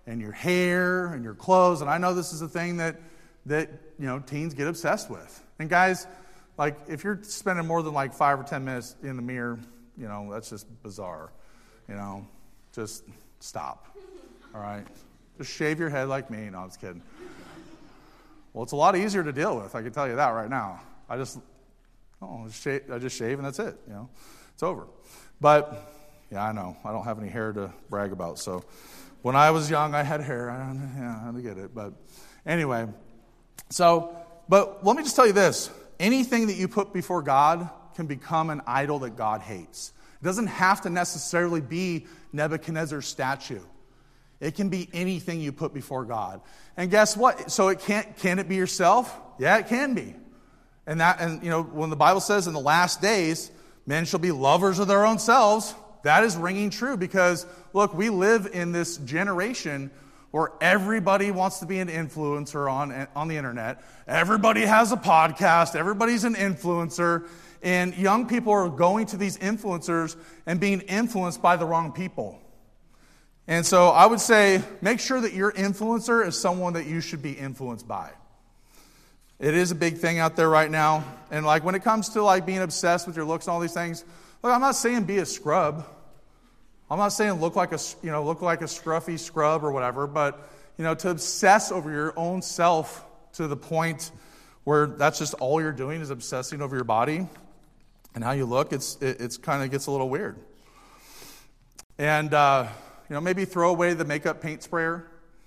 and your hair and your clothes. And I know this is a thing that, that you know, teens get obsessed with. And guys, like, if you're spending more than like five or ten minutes in the mirror, you know, that's just bizarre. You know, just stop. All right? Just shave your head like me. No, I'm just kidding. Well, it's a lot easier to deal with. I can tell you that right now. I just, oh, just shave, I just shave and that's it. You know, it's over. But yeah, I know I don't have any hair to brag about. So when I was young, I had hair. I don't, yeah, I get it. But anyway, so but let me just tell you this: anything that you put before God can become an idol that God hates. It doesn't have to necessarily be Nebuchadnezzar's statue. It can be anything you put before God. And guess what? So it can't, can it be yourself? Yeah, it can be. And that, and you know, when the Bible says in the last days, men shall be lovers of their own selves, that is ringing true because, look, we live in this generation where everybody wants to be an influencer on, on the internet. Everybody has a podcast. Everybody's an influencer. And young people are going to these influencers and being influenced by the wrong people. And so I would say, make sure that your influencer is someone that you should be influenced by. It is a big thing out there right now. And like when it comes to like being obsessed with your looks and all these things, look, I'm not saying be a scrub. I'm not saying look like a, you know, look like a scruffy scrub or whatever, but you know, to obsess over your own self to the point where that's just all you're doing is obsessing over your body and how you look, it's it, it's kind of gets a little weird. And uh You know, maybe throw away the makeup paint sprayer.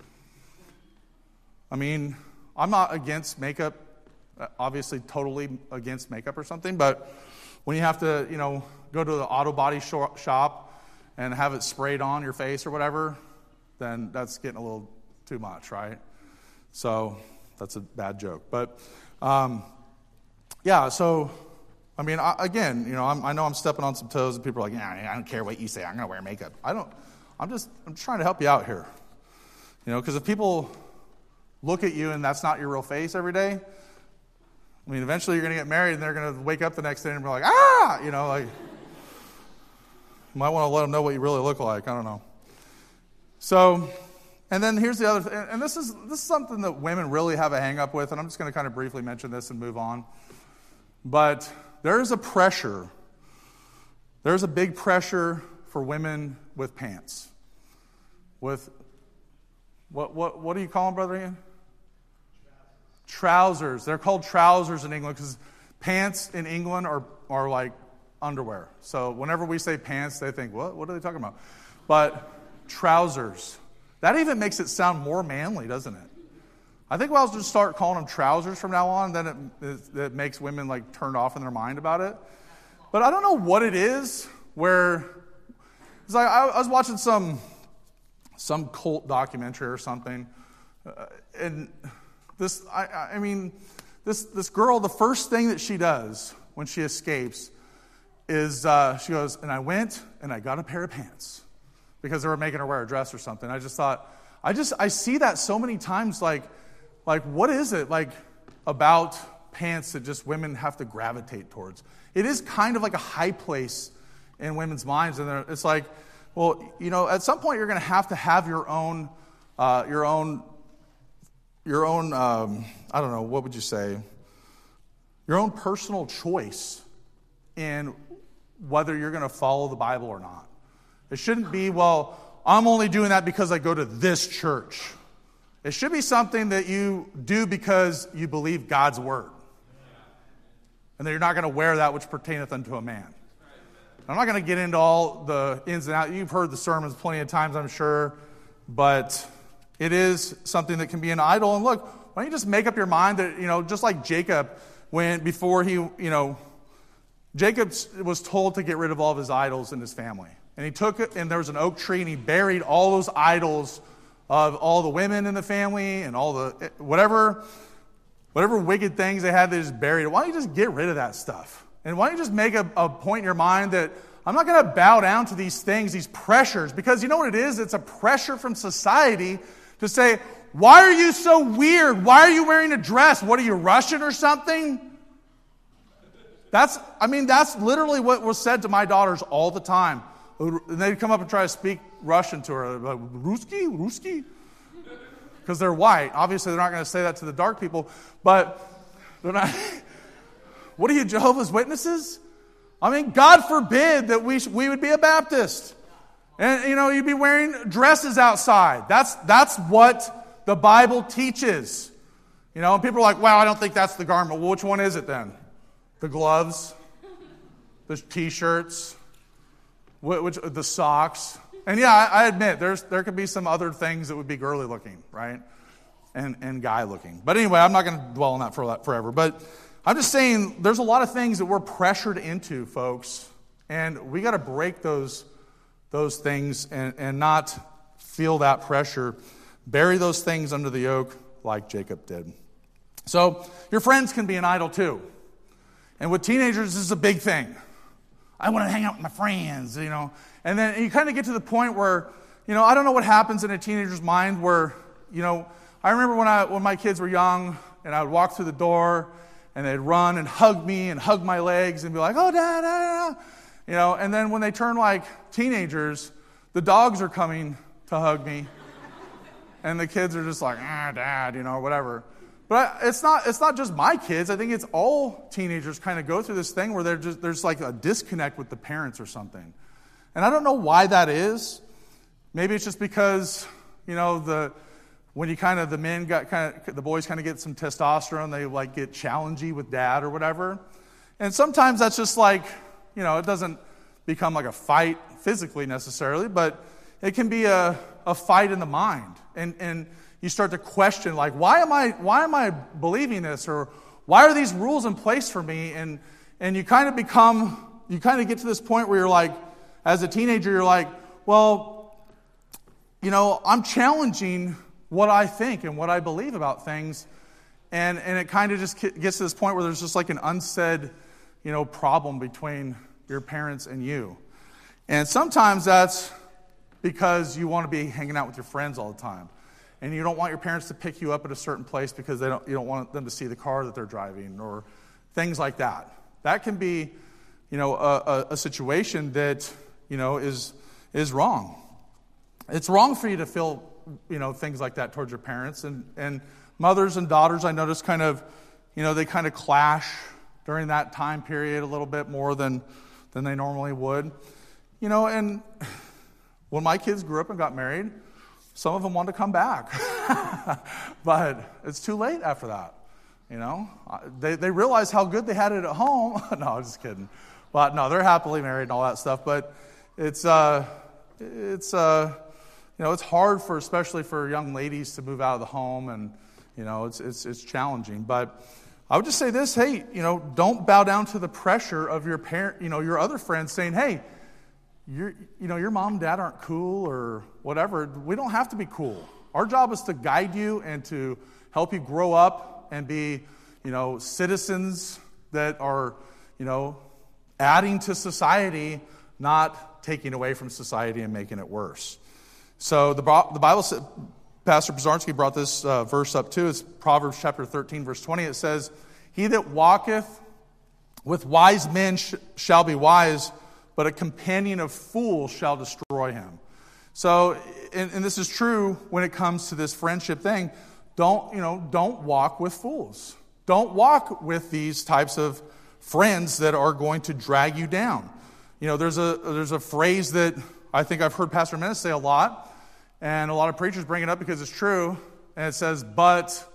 I mean, I'm not against makeup, obviously totally against makeup or something, but when you have to, you know, go to the auto body shop and have it sprayed on your face or whatever, then that's getting a little too much, right? So that's a bad joke. But, um, yeah, so, I mean, I, again, you know, I'm, I know I'm stepping on some toes and people are like, yeah, I don't care what you say, I'm going to wear makeup. I don't... I'm just I'm trying to help you out here. You know, because if people look at you and that's not your real face every day, I mean, eventually you're going to get married and they're going to wake up the next day and be like, ah, you know, like, you might want to let them know what you really look like. I don't know. So, and then here's the other thing, and this is this is something that women really have a hang up with, and I'm just going to kind of briefly mention this and move on. But there's a pressure. There's a big pressure for women with pants. With, what what what do you call them, Brother Ian? Trousers. trousers. They're called trousers in England because pants in England are, are like underwear. So whenever we say pants, they think, what? What are they talking about? But trousers. That even makes it sound more manly, doesn't it? I think I'll just start calling them trousers from now on. Then it, it, it makes women like turned off in their mind about it. But I don't know what it is where... It's like I, I was watching some some cult documentary or something, uh, and this I, I mean this this girl, the first thing that she does when she escapes is uh, she goes, and I went and I got a pair of pants because they were making her wear a dress or something. I just thought I just I see that so many times. Like like what is it like about pants that just women have to gravitate towards? It is kind of like a high place in women's minds, and it's like, well, you know, at some point you're going to have to have your own, uh, your own, your own. Um, I don't know, what would you say? Your own personal choice in whether you're going to follow the Bible or not. It shouldn't be, well, I'm only doing that because I go to this church. It should be something that you do because you believe God's word, and that you're not going to wear that which pertaineth unto a man. I'm not going to get into all the ins and outs. You've heard the sermons plenty of times, I'm sure. But it is something that can be an idol. And look, why don't you just make up your mind that, you know, just like Jacob, when before he, you know, Jacob was told to get rid of all of his idols in his family. And he took it, and there was an oak tree, and he buried all those idols of all the women in the family and all the, whatever, whatever wicked things they had, they just buried it. Why don't you just get rid of that stuff? And why don't you just make a, a point in your mind that I'm not going to bow down to these things, these pressures, because you know what it is? It's a pressure from society to say, why are you so weird? Why are you wearing a dress? What, are you Russian or something? That's, I mean, that's literally what was said to my daughters all the time. And they'd come up and try to speak Russian to her. Like, Ruski? Ruski? because they're white. Obviously, they're not going to say that to the dark people, but they're not. What are you, Jehovah's Witnesses? I mean, God forbid that we sh- we would be a Baptist. And, you know, you'd be wearing dresses outside. That's that's what the Bible teaches. You know, and people are like, well, I don't think that's the garment. Well, which one is it then? The gloves? The T-shirts? Which, the socks? And yeah, I, I admit, there's there could be some other things that would be girly looking, right? And and guy looking. But anyway, I'm not going to dwell on that for that forever. But I'm just saying, there's a lot of things that we're pressured into, folks. And we got to break those, those things and, and not feel that pressure. Bury those things under the yoke like Jacob did. So your friends can be an idol too. And with teenagers, this is a big thing. I want to hang out with my friends, you know. And then you kind of get to the point where, you know, I don't know what happens in a teenager's mind where, you know, I remember when I when my kids were young and I would walk through the door and they'd run and hug me and hug my legs and be like, oh, Dad, Dad, you know. And then when they turn like teenagers, the dogs are coming to hug me. And the kids are just like, ah, Dad, you know, whatever. But it's not it's not just my kids. I think it's all teenagers kind of go through this thing where they're just, there's like a disconnect with the parents or something. And I don't know why that is. Maybe it's just because, you know, the when you kind of, the men got kind of, the boys kind of get some testosterone, they like get challengey with dad or whatever. And sometimes that's just like, you know, it doesn't become like a fight physically necessarily, but it can be a, a fight in the mind. And and you start to question, like, why am I why am I believing this? Or why are these rules in place for me? And and you kind of become, you kind of get to this point where you're like, as a teenager, you're like, well, you know, I'm challenging what I think and what I believe about things. And and it kind of just gets to this point where there's just like an unsaid, you know, problem between your parents and you. And sometimes that's because you want to be hanging out with your friends all the time. And you don't want your parents to pick you up at a certain place because they don't you don't want them to see the car that they're driving or things like that. That can be, you know, a, a, a situation that, you know, is is wrong. It's wrong for you to feel, you know, things like that towards your parents. And, and mothers and daughters, I notice, kind of, you know, they kind of clash during that time period a little bit more than than they normally would. You know, and when my kids grew up and got married, some of them wanted to come back. But it's too late after that. You know, they they realize how good they had it at home. No, I'm just kidding. But no, they're happily married and all that stuff. But it's uh, it's uh, you know, it's hard for, especially for young ladies, to move out of the home, and you know, it's it's it's challenging. But I would just say this: hey, you know, don't bow down to the pressure of your parent, you know, your other friends saying, hey, your you know, your mom and dad aren't cool or whatever. We don't have to be cool. Our job is to guide you and to help you grow up and be, you know, citizens that are, you know, adding to society, not taking away from society and making it worse. So the, the Bible said, Pastor Brzarski brought this uh, verse up too. It's Proverbs chapter thirteen, verse twenty. It says, he that walketh with wise men sh- shall be wise, but a companion of fools shall destroy him. So, and, and this is true when it comes to this friendship thing. Don't, you know, don't walk with fools. Don't walk with these types of friends that are going to drag you down. You know, there's a there's a phrase that I think I've heard Pastor Menace say a lot, and a lot of preachers bring it up because it's true, and it says, but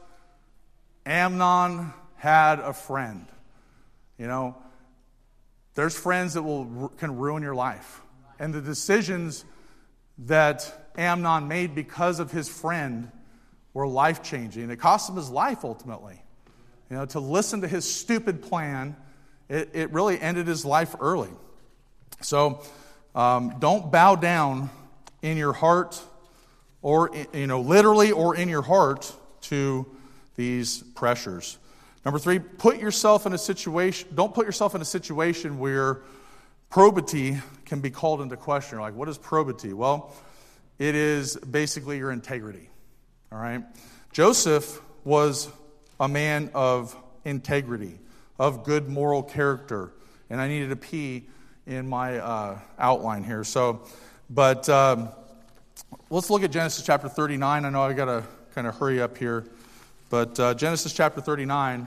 Amnon had a friend. You know, there's friends that will can ruin your life. And the decisions that Amnon made because of his friend were life-changing. It cost him his life, ultimately. You know, to listen to his stupid plan, it, it really ended his life early. So um, don't bow down in your heart, or, you know, literally or in your heart, to these pressures. Number three, put yourself in a situation, don't put yourself in a situation where probity can be called into question. You're like, what is probity? Well, it is basically your integrity. All right? Joseph was a man of integrity, of good moral character. And I needed a P in my uh, outline here. So, but um, let's look at Genesis chapter thirty-nine. I know I got to kind of hurry up here. But uh, Genesis chapter thirty-nine.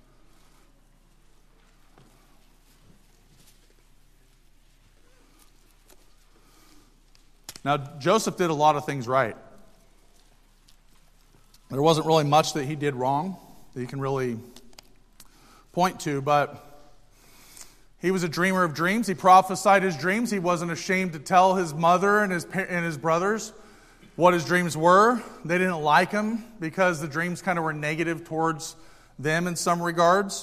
Now, Joseph did a lot of things right. There wasn't really much that he did wrong that you can really point to, but he was a dreamer of dreams. He prophesied his dreams. He wasn't ashamed to tell his mother and his and his brothers what his dreams were. They didn't like him because the dreams kind of were negative towards them in some regards.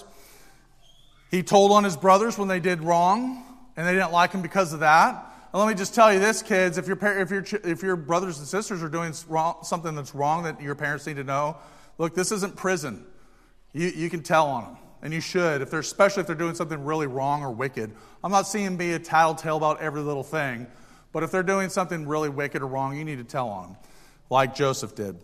He told on his brothers when they did wrong, and they didn't like him because of that. And let me just tell you this, kids, if your if your if your brothers and sisters are doing wrong, something that's wrong that your parents need to know, look, this isn't prison. You you can tell on them, and you should, if they're especially if they're doing something really wrong or wicked. I'm not seeing them be a tattletale about every little thing, but if they're doing something really wicked or wrong, you need to tell on them, like Joseph did.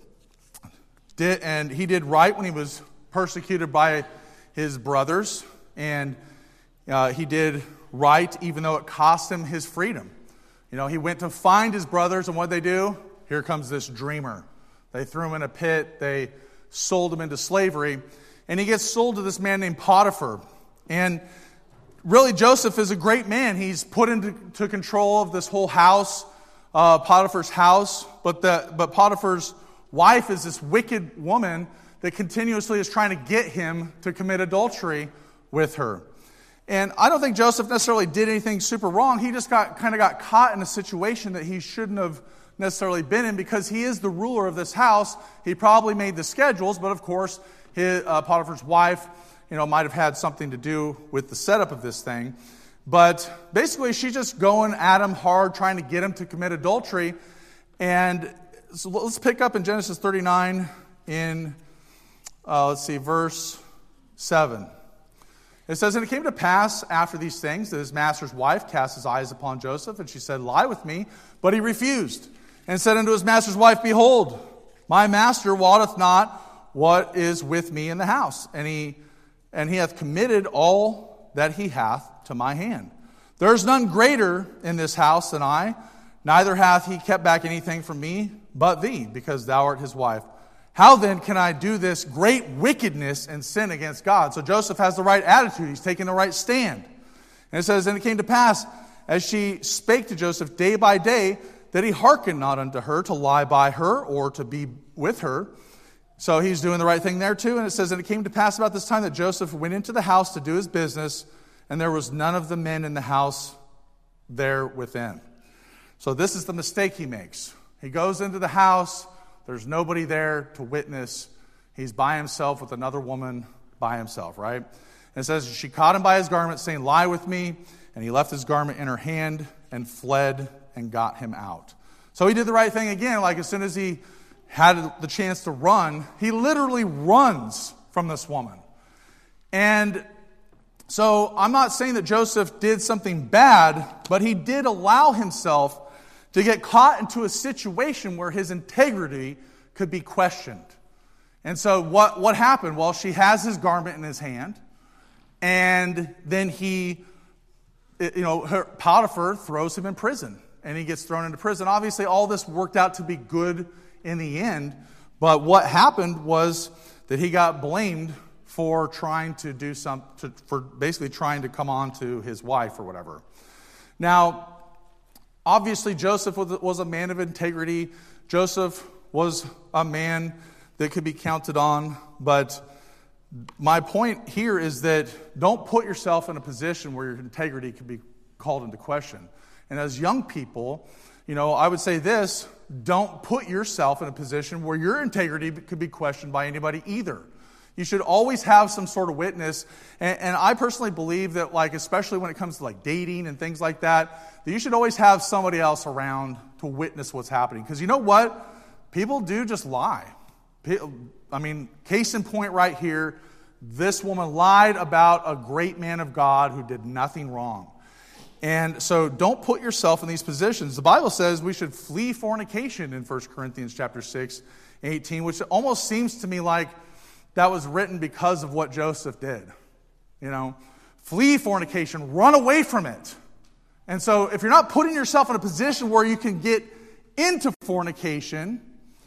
Did and he did right when he was persecuted by his brothers, and uh, he did right even though it cost him his freedom. You know, he went to find his brothers, and what did they do? Here comes this dreamer. They threw him in a pit. They sold him into slavery. And he gets sold to this man named Potiphar. And really, Joseph is a great man. He's put into to control of this whole house, uh, Potiphar's house. But, the, but Potiphar's wife is this wicked woman that continuously is trying to get him to commit adultery with her. And I don't think Joseph necessarily did anything super wrong. He just got kind of got caught in a situation that he shouldn't have necessarily been in because he is the ruler of this house. He probably made the schedules, but of course, his, uh, Potiphar's wife, you know, might have had something to do with the setup of this thing. But basically, she's just going at him hard, trying to get him to commit adultery. And so let's pick up in Genesis thirty-nine in, uh, let's see, verse seven. It says, "And it came to pass after these things that his master's wife cast his eyes upon Joseph, and she said, Lie with me. But he refused, and said unto his master's wife, Behold, my master wotteth not what is with me in the house, and he and he hath committed all that he hath to my hand. There is none greater in this house than I, neither hath he kept back anything from me but thee, because thou art his wife. How then can I do this great wickedness and sin against God?" So Joseph has the right attitude. He's taking the right stand. And it says, "And it came to pass, as she spake to Joseph day by day, that he hearkened not unto her to lie by her or to be with her." So he's doing the right thing there too. And it says, "And it came to pass about this time that Joseph went into the house to do his business, and there was none of the men in the house there within." So this is the mistake he makes. He goes into the house. There's nobody there to witness. He's by himself with another woman by himself, right? And it says, "She caught him by his garment, saying, Lie with me. And he left his garment in her hand and fled and got him out." So he did the right thing again. Like as soon as he had the chance to run, he literally runs from this woman. And so I'm not saying that Joseph did something bad, but he did allow himself to get caught into a situation where his integrity could be questioned. And so what, what happened? Well, she has his garment in his hand, and then he, you know, her, Potiphar throws him in prison, and he gets thrown into prison. Obviously, all this worked out to be good in the end, but what happened was that he got blamed for trying to do some, to, for basically trying to come on to his wife or whatever. Now, obviously, Joseph was a man of integrity. Joseph was a man that could be counted on. But my point here is that don't put yourself in a position where your integrity could be called into question. And as young people, you know, I would say this: don't put yourself in a position where your integrity could be questioned by anybody either. You should always have some sort of witness. And, and I personally believe that, like, especially when it comes to like dating and things like that, that you should always have somebody else around to witness what's happening. Because you know what? People do just lie. I mean, case in point right here, this woman lied about a great man of God who did nothing wrong. And so don't put yourself in these positions. The Bible says we should flee fornication in First Corinthians chapter six, eighteen, which almost seems to me like that was written because of what Joseph did. You know, flee fornication, run away from it. And so if you're not putting yourself in a position where you can get into fornication,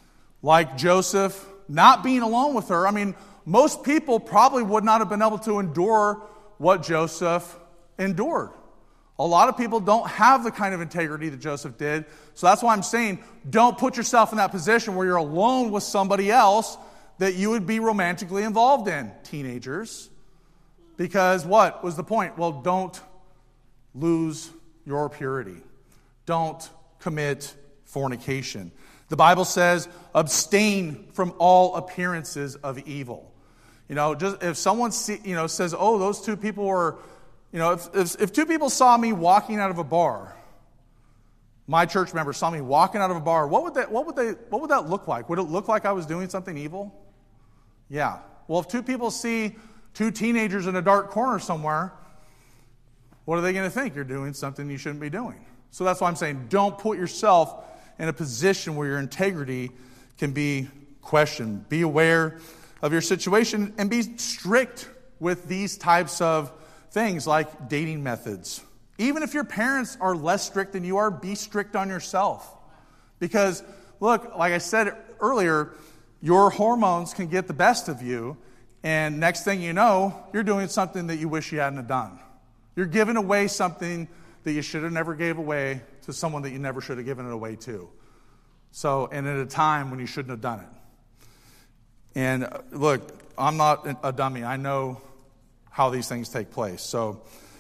like Joseph, not being alone with her. I mean, most people probably would not have been able to endure what Joseph endured. A lot of people don't have the kind of integrity that Joseph did. So that's why I'm saying, don't put yourself in that position where you're alone with somebody else that you would be romantically involved in, teenagers. Because what was the point? Well, don't lose your purity. Don't commit fornication. The Bible says, abstain from all appearances of evil. You know, just if someone see, you know says, oh, those two people were, you know, if, if if two people saw me walking out of a bar, my church members saw me walking out of a bar, what would that what would they what would that look like? Would it look like I was doing something evil? Yeah. Well, if two people see two teenagers in a dark corner somewhere, what are they going to think? You're doing something you shouldn't be doing. So that's why I'm saying, don't put yourself in a position where your integrity can be questioned. Be aware of your situation and be strict with these types of things like dating methods. Even if your parents are less strict than you are, be strict on yourself. Because, look, like I said earlier, your hormones can get the best of you, and next thing you know, you're doing something that you wish you hadn't have done. You're giving away something that you should have never gave away to someone that you never should have given it away to. So, and at a time when you shouldn't have done it. And look, I'm not a dummy. I know how these things take place. So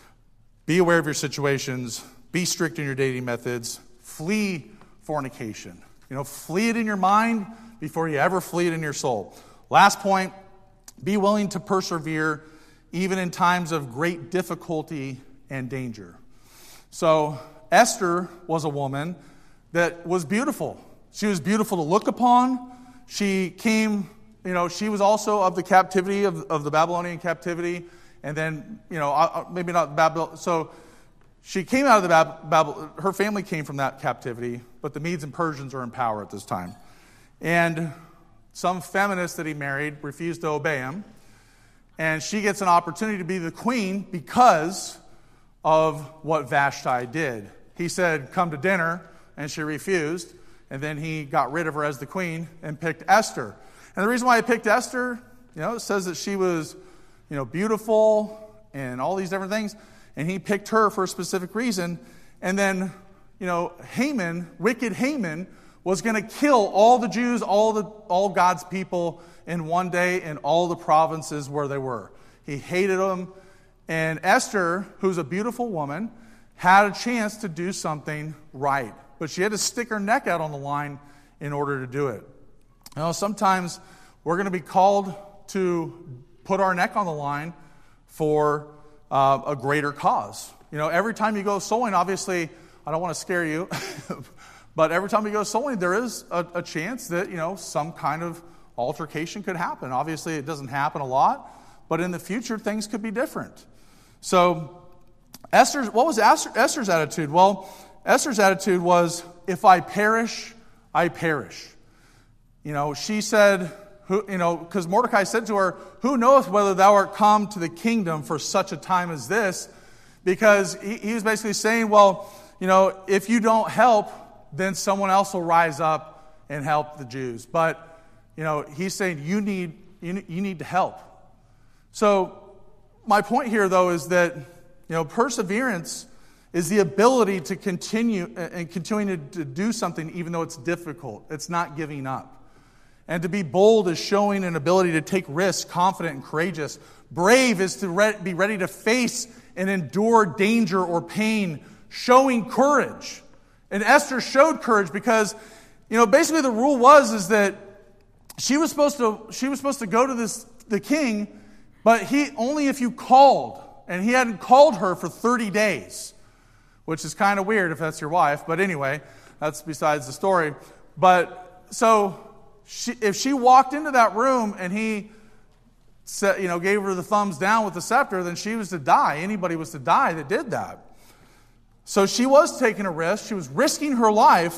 be aware of your situations. Be strict in your dating methods. Flee fornication. You know, flee it in your mind before you ever flee it in your soul. Last point, be willing to persevere even in times of great difficulty and danger. So Esther was a woman that was beautiful. She was beautiful to look upon. She came, you know, she was also of the captivity, of, of the Babylonian captivity. And then, you know, maybe not Babylon. So she came out of the Bab- Babylon. Her family came from that captivity, but the Medes and Persians are in power at this time. And some feminist that he married refused to obey him. And she gets an opportunity to be the queen because of what Vashti did. He said, come to dinner, and she refused. And then he got rid of her as the queen and picked Esther. And the reason why he picked Esther, you know, it says that she was, you know, beautiful and all these different things. And he picked her for a specific reason. And then, you know, Haman, wicked Haman, was going to kill all the Jews, all the all God's people in one day in all the provinces where they were. He hated them. And Esther, who's a beautiful woman, had a chance to do something right. But she had to stick her neck out on the line in order to do it. You know, sometimes we're going to be called to put our neck on the line for uh, a greater cause. You know, every time you go sowing, obviously, I don't want to scare you, but every time you go sowing, there is a, a chance that, you know, some kind of altercation could happen. Obviously, it doesn't happen a lot, but in the future, things could be different. So, Esther's, what was Esther, Esther's attitude? Well, Esther's attitude was, if I perish, I perish. You know, she said, who, you know, because Mordecai said to her, who knoweth whether thou art come to the kingdom for such a time as this? Because he, he was basically saying, well, you know, if you don't help, then someone else will rise up and help the Jews. But, you know, he's saying you need you, you need to help. So my point here, though, is that, you know, perseverance is the ability to continue and continuing to do something even though it's difficult. It's not giving up. And to be bold is showing an ability to take risks, confident and courageous. Brave is to re- be ready to face and endure danger or pain, showing courage. And Esther showed courage because, you know, basically the rule was is that she was supposed to she was supposed to go to this the king, but he only if you called, and he hadn't called her for thirty days, which is kind of weird if that's your wife. But anyway, that's besides the story. But so she, if she walked into that room and he said, you know, gave her the thumbs down with the scepter, then she was to die. Anybody was to die that did that. So she was taking a risk. She was risking her life,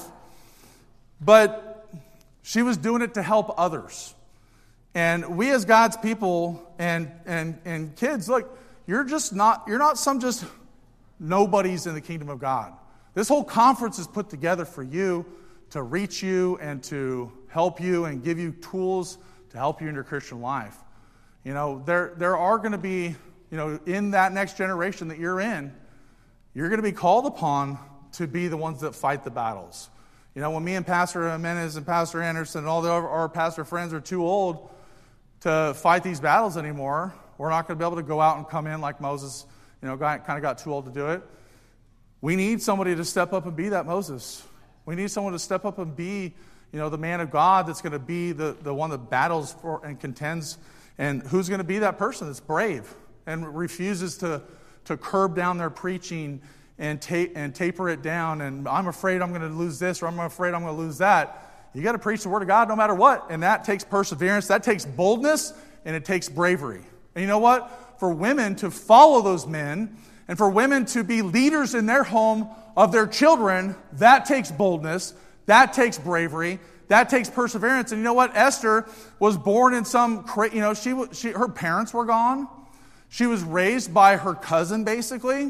but she was doing it to help others. And we as God's people and and and kids, look, you're just not you're not some just nobodies in the kingdom of God. This whole conference is put together for you to reach you and to help you and give you tools to help you in your Christian life. You know, there there are going to be, you know, in that next generation that you're in, you're going to be called upon to be the ones that fight the battles. You know, when me and Pastor Jimenez and Pastor Anderson and all the other, our pastor friends are too old to fight these battles anymore, we're not going to be able to go out and come in like Moses, you know, got, kind of got too old to do it. We need somebody to step up and be that Moses. We need someone to step up and be, you know, the man of God that's going to be the, the one that battles for and contends. And who's going to be that person that's brave and refuses to, to curb down their preaching and, ta- and taper it down. And I'm afraid I'm going to lose this, or I'm afraid I'm going to lose that. You got to preach the Word of God no matter what. And that takes perseverance. That takes boldness, and it takes bravery. And you know what? For women to follow those men, and for women to be leaders in their home of their children, that takes boldness, that takes bravery, that takes perseverance. And you know what? Esther was born in some, cra- you know, she, she her parents were gone. She was raised by her cousin, basically.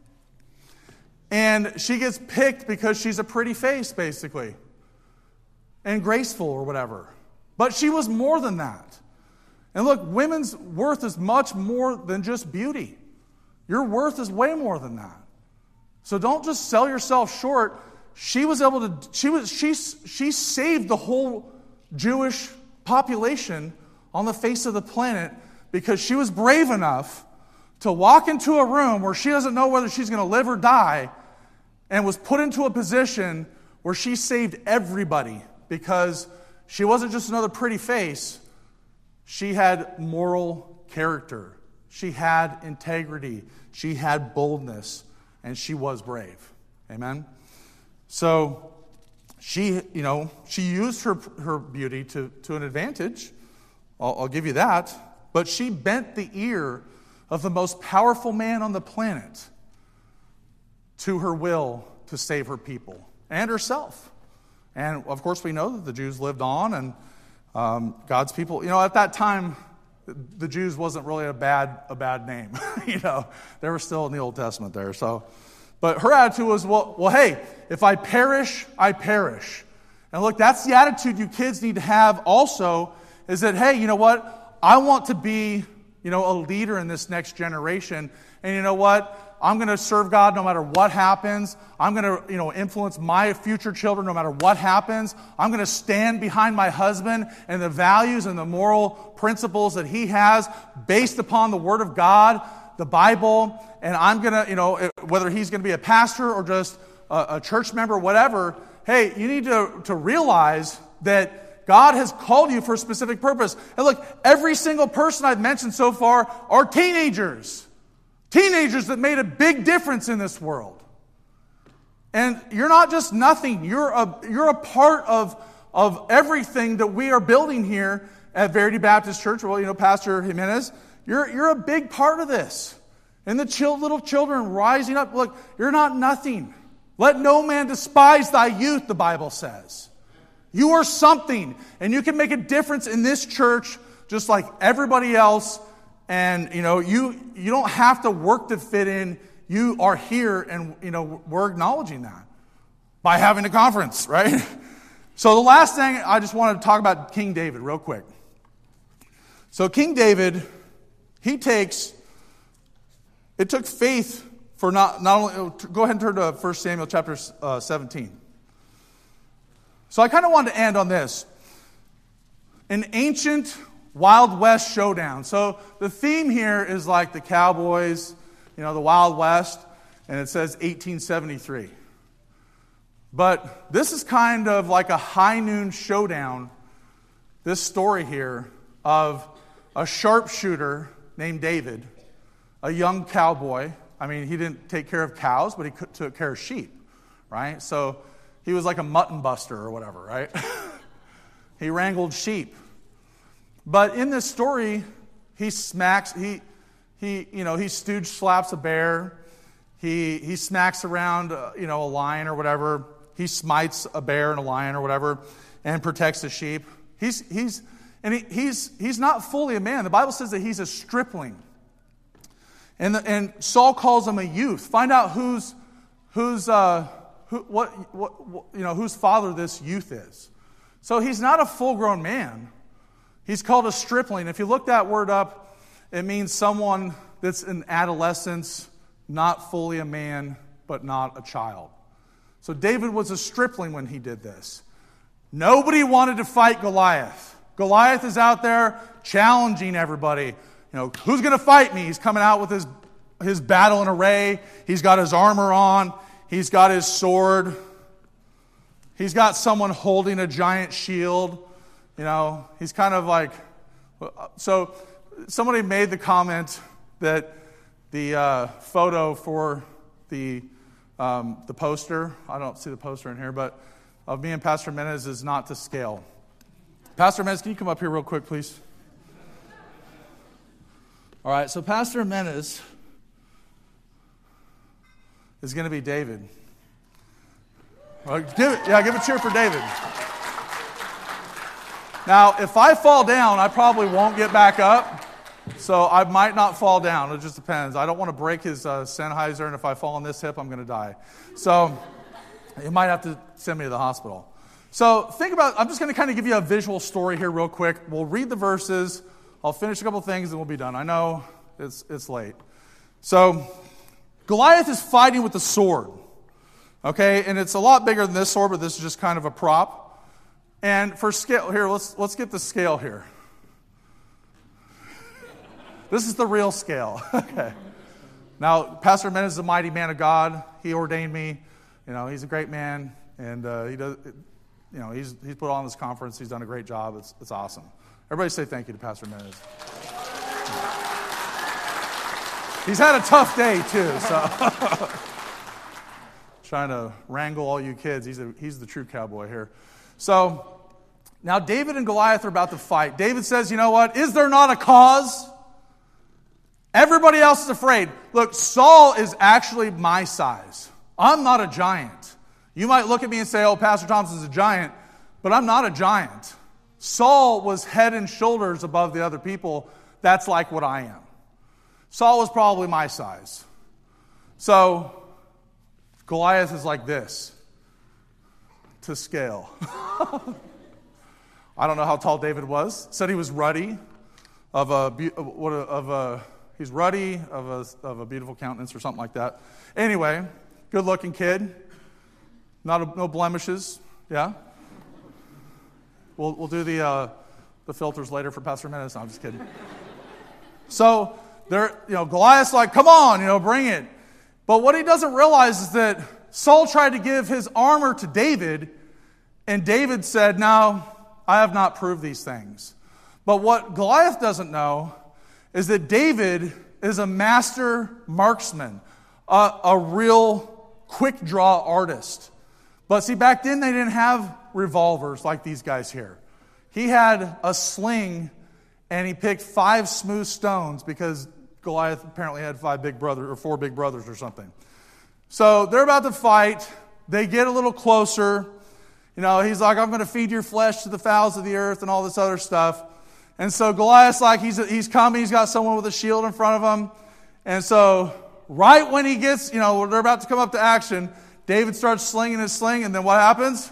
And she gets picked because she's a pretty face, basically, and graceful or whatever. But she was more than that. And look, women's worth is much more than just beauty. Your worth is way more than that. So don't just sell yourself short. She was able to, she was, she, she saved the whole Jewish population on the face of the planet because she was brave enough to walk into a room where she doesn't know whether she's going to live or die, and was put into a position where she saved everybody because she wasn't just another pretty face. She had moral character. She had integrity. She had boldness. And she was brave. Amen? So she, you know, she used her, her beauty to, to an advantage. I'll, I'll give you that. But she bent the ear of the most powerful man on the planet to her will to save her people and herself. And, of course, we know that the Jews lived on, and um, God's people, you know, at that time, the Jews wasn't really a bad a bad name. You know, they were still in the Old Testament there. So, but her attitude was, well, well, hey, if I perish, I perish. And look, that's the attitude you kids need to have also, is that, hey, you know what? I want to be, you know, a leader in this next generation. And you know what? I'm going to serve God no matter what happens. I'm going to, you know, influence my future children no matter what happens. I'm going to stand behind my husband and the values and the moral principles that he has based upon the Word of God, the Bible. And I'm going to, you know, whether he's going to be a pastor or just a, a church member, whatever, hey, you need to, to realize that God has called you for a specific purpose. And look, every single person I've mentioned so far are teenagers. Teenagers that made a big difference in this world. And you're not just nothing. You're a, you're a part of, of everything that we are building here at Verity Baptist Church. Well, you know, Pastor Jimenez, you're, you're a big part of this. And the chill, little children rising up. Look, you're not nothing. Let no man despise thy youth, the Bible says. You are something. And you can make a difference in this church just like everybody else. And, you know, you you don't have to work to fit in. You are here, and, you know, we're acknowledging that by having a conference, right? So the last thing, I just wanted to talk about King David real quick. So King David, he takes, it took faith for not, not only, go ahead and turn to First Samuel chapter uh, seventeen. So I kind of wanted to end on this. An ancient Wild West showdown. So the theme here is like the cowboys, you know, the Wild West, and it says eighteen seventy-three. But this is kind of like a high noon showdown, this story here of a sharpshooter named David, a young cowboy. I mean, he didn't take care of cows, but he took care of sheep, right? So he was like a mutton buster or whatever, right? He wrangled sheep. But in this story, he smacks, he, he, you know, he stooge slaps a bear. He, he smacks around, uh, you know, a lion or whatever. He smites a bear and a lion or whatever, and protects the sheep. He's, he's, and he, he's, he's not fully a man. The Bible says that he's a stripling. And, the, and Saul calls him a youth. Find out who's, who's, uh, who, what, what, what, you know, whose father this youth is. So he's not a full-grown man. He's called a stripling. If you look that word up, it means someone that's in adolescence, not fully a man, but not a child. So David was a stripling when he did this. Nobody wanted to fight Goliath. Goliath is out there challenging everybody. You know, who's going to fight me? He's coming out with his, his battle in array. He's got his armor on. He's got his sword. He's got someone holding a giant shield. You know, he's kind of like... So somebody made the comment that the uh, photo for the um, the poster, I don't see the poster in here, but of me and Pastor Menez is not to scale. Pastor Menez, can you come up here real quick, please? All right, so Pastor Menez is going to be David. Well, give it, yeah, give a cheer for David. Now, if I fall down, I probably won't get back up. So I might not fall down. It just depends. I don't want to break his uh, Sennheiser, and if I fall on this hip, I'm going to die. So you might have to send me to the hospital. So think about, I'm just going to kind of give you a visual story here real quick. We'll read the verses. I'll finish a couple things, and we'll be done. I know it's it's late. So Goliath is fighting with a sword. Okay, and it's a lot bigger than this sword, but this is just kind of a prop. And for scale, here, let's let's get the scale here. This is the real scale. Okay. Now, Pastor Menez is a mighty man of God. He ordained me. You know, he's a great man, and uh, he does. You know, he's he's put on this conference. He's done a great job. It's it's awesome. Everybody say thank you to Pastor Menez. He's had a tough day too. So trying to wrangle all you kids. He's a, he's the true cowboy here. So now David and Goliath are about to fight. David says, "You know what? Is there not a cause?" Everybody else is afraid. Look, Saul is actually my size. I'm not a giant. You might look at me and say, oh, Pastor Thompson's a giant, but I'm not a giant. Saul was head and shoulders above the other people. That's like what I am. Saul was probably my size. So Goliath is like this to scale. I don't know how tall David was. Said he was ruddy, of a what of a He's ruddy, of a, of a beautiful countenance or something like that. Anyway, good-looking kid. Not a, no blemishes. Yeah? We'll we'll do the uh, the filters later for Pastor Menez. No, I'm just kidding. So, there, you know, Goliath's like, come on, you know, bring it. But what he doesn't realize is that Saul tried to give his armor to David, and David said, no, I have not proved these things. But what Goliath doesn't know is that David is a master marksman, a, a real quick draw artist. But see, back then they didn't have revolvers like these guys here. He had a sling, and he picked five smooth stones because Goliath apparently had five big brothers or four big brothers or something. So they're about to fight. They get a little closer. You know, he's like, I'm going to feed your flesh to the fowls of the earth and all this other stuff. And so Goliath's like, he's he's coming, he's got someone with a shield in front of him. And so right when he gets, you know, they're about to come up to action, David starts slinging his sling, and then what happens?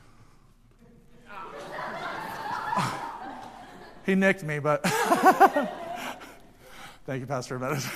He nicked me, but thank you, Pastor Menez.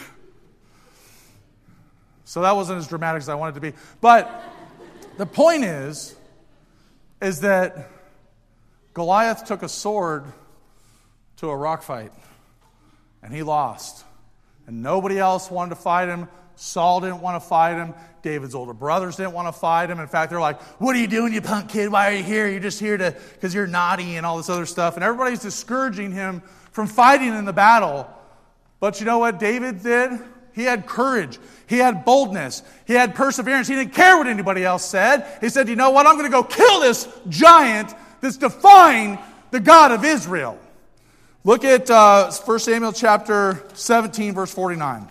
So that wasn't as dramatic as I wanted to be. But the point is, is that Goliath took a sword to a rock fight, and he lost. And nobody else wanted to fight him. Saul didn't want to fight him. David's older brothers didn't want to fight him. In fact, they're like, what are you doing, you punk kid? Why are you here? You're just here to because you're naughty and all this other stuff. And everybody's discouraging him from fighting in the battle. But you know what David did? He had courage. He had boldness. He had perseverance. He didn't care what anybody else said. He said, you know what? I'm going to go kill this giant that's defying the God of Israel. Look at uh, First Samuel chapter seventeen, verse forty-nine.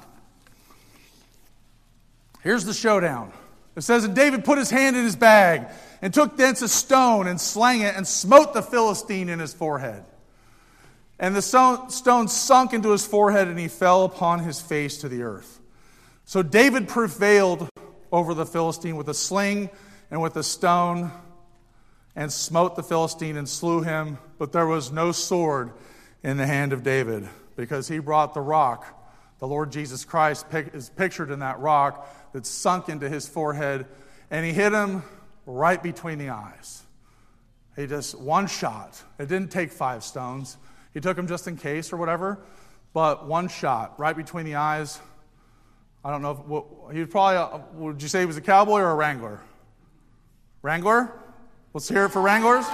Here's the showdown. It says, and David put his hand in his bag and took thence a stone and slang it and smote the Philistine in his forehead. And the stone, stone sunk into his forehead and he fell upon his face to the earth. So David prevailed over the Philistine with a sling and with a stone and smote the Philistine and slew him, but there was no sword in the hand of David, because he brought the rock. The Lord Jesus Christ is pictured in that rock that sunk into his forehead, and he hit him right between the eyes. He just, one shot. It didn't take five stones. He took him just in case or whatever, but one shot right between the eyes. I don't know if, what, he was probably, a, would you say he was a cowboy or a wrangler? Wrangler? Let's hear it for wranglers.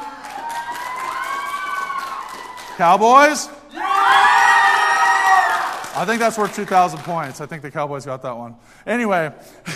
Cowboys? I think that's worth two thousand points. I think the Cowboys got that one. Anyway,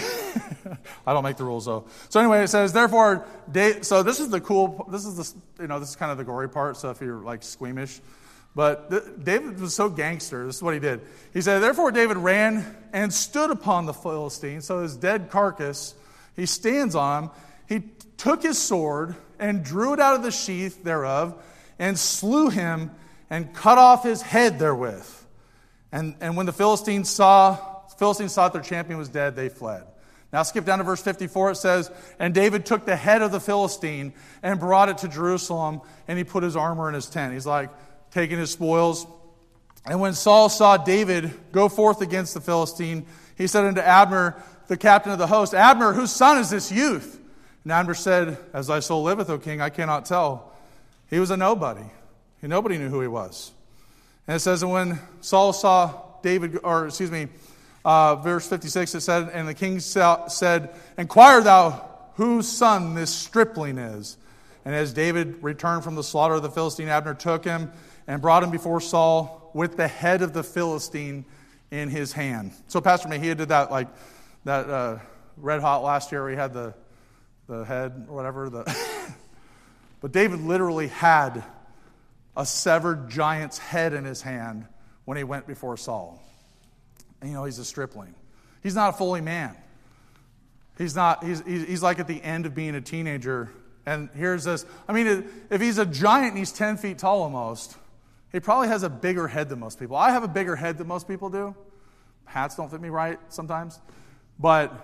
I don't make the rules though. So anyway, it says, therefore, David, so this is the cool, this is the, you know, this is kind of the gory part, so if you're like squeamish. But th- David was so gangster, this is what he did. He said, therefore David ran and stood upon the Philistine, so his dead carcass, he stands on him. He took his sword and drew it out of the sheath thereof and slew him and cut off his head therewith. And, and when the Philistines saw, Philistines thought their champion was dead, they fled. Now skip down to verse fifty-four. It says, and David took the head of the Philistine and brought it to Jerusalem, and he put his armor in his tent. He's like taking his spoils. And when Saul saw David go forth against the Philistine, he said unto Abner, the captain of the host, Abner, whose son is this youth? And Abner said, as thy soul liveth, O king, I cannot tell. He was a nobody. Nobody knew who he was. And it says, and when Saul saw David, or excuse me, uh, verse fifty-six, it said, and the king said, inquire thou whose son this stripling is. And as David returned from the slaughter of the Philistine, Abner took him and brought him before Saul with the head of the Philistine in his hand. So Pastor Mejia did that like that uh, Red Hot last year where he had the, the head or whatever. The but David literally had a severed giant's head in his hand when he went before Saul. And you know, he's a stripling. He's not a fully man. He's not, he's, he's like at the end of being a teenager. And here's this, I mean, if he's a giant and he's ten feet tall almost, he probably has a bigger head than most people. I have a bigger head than most people do. Hats don't fit me right sometimes. But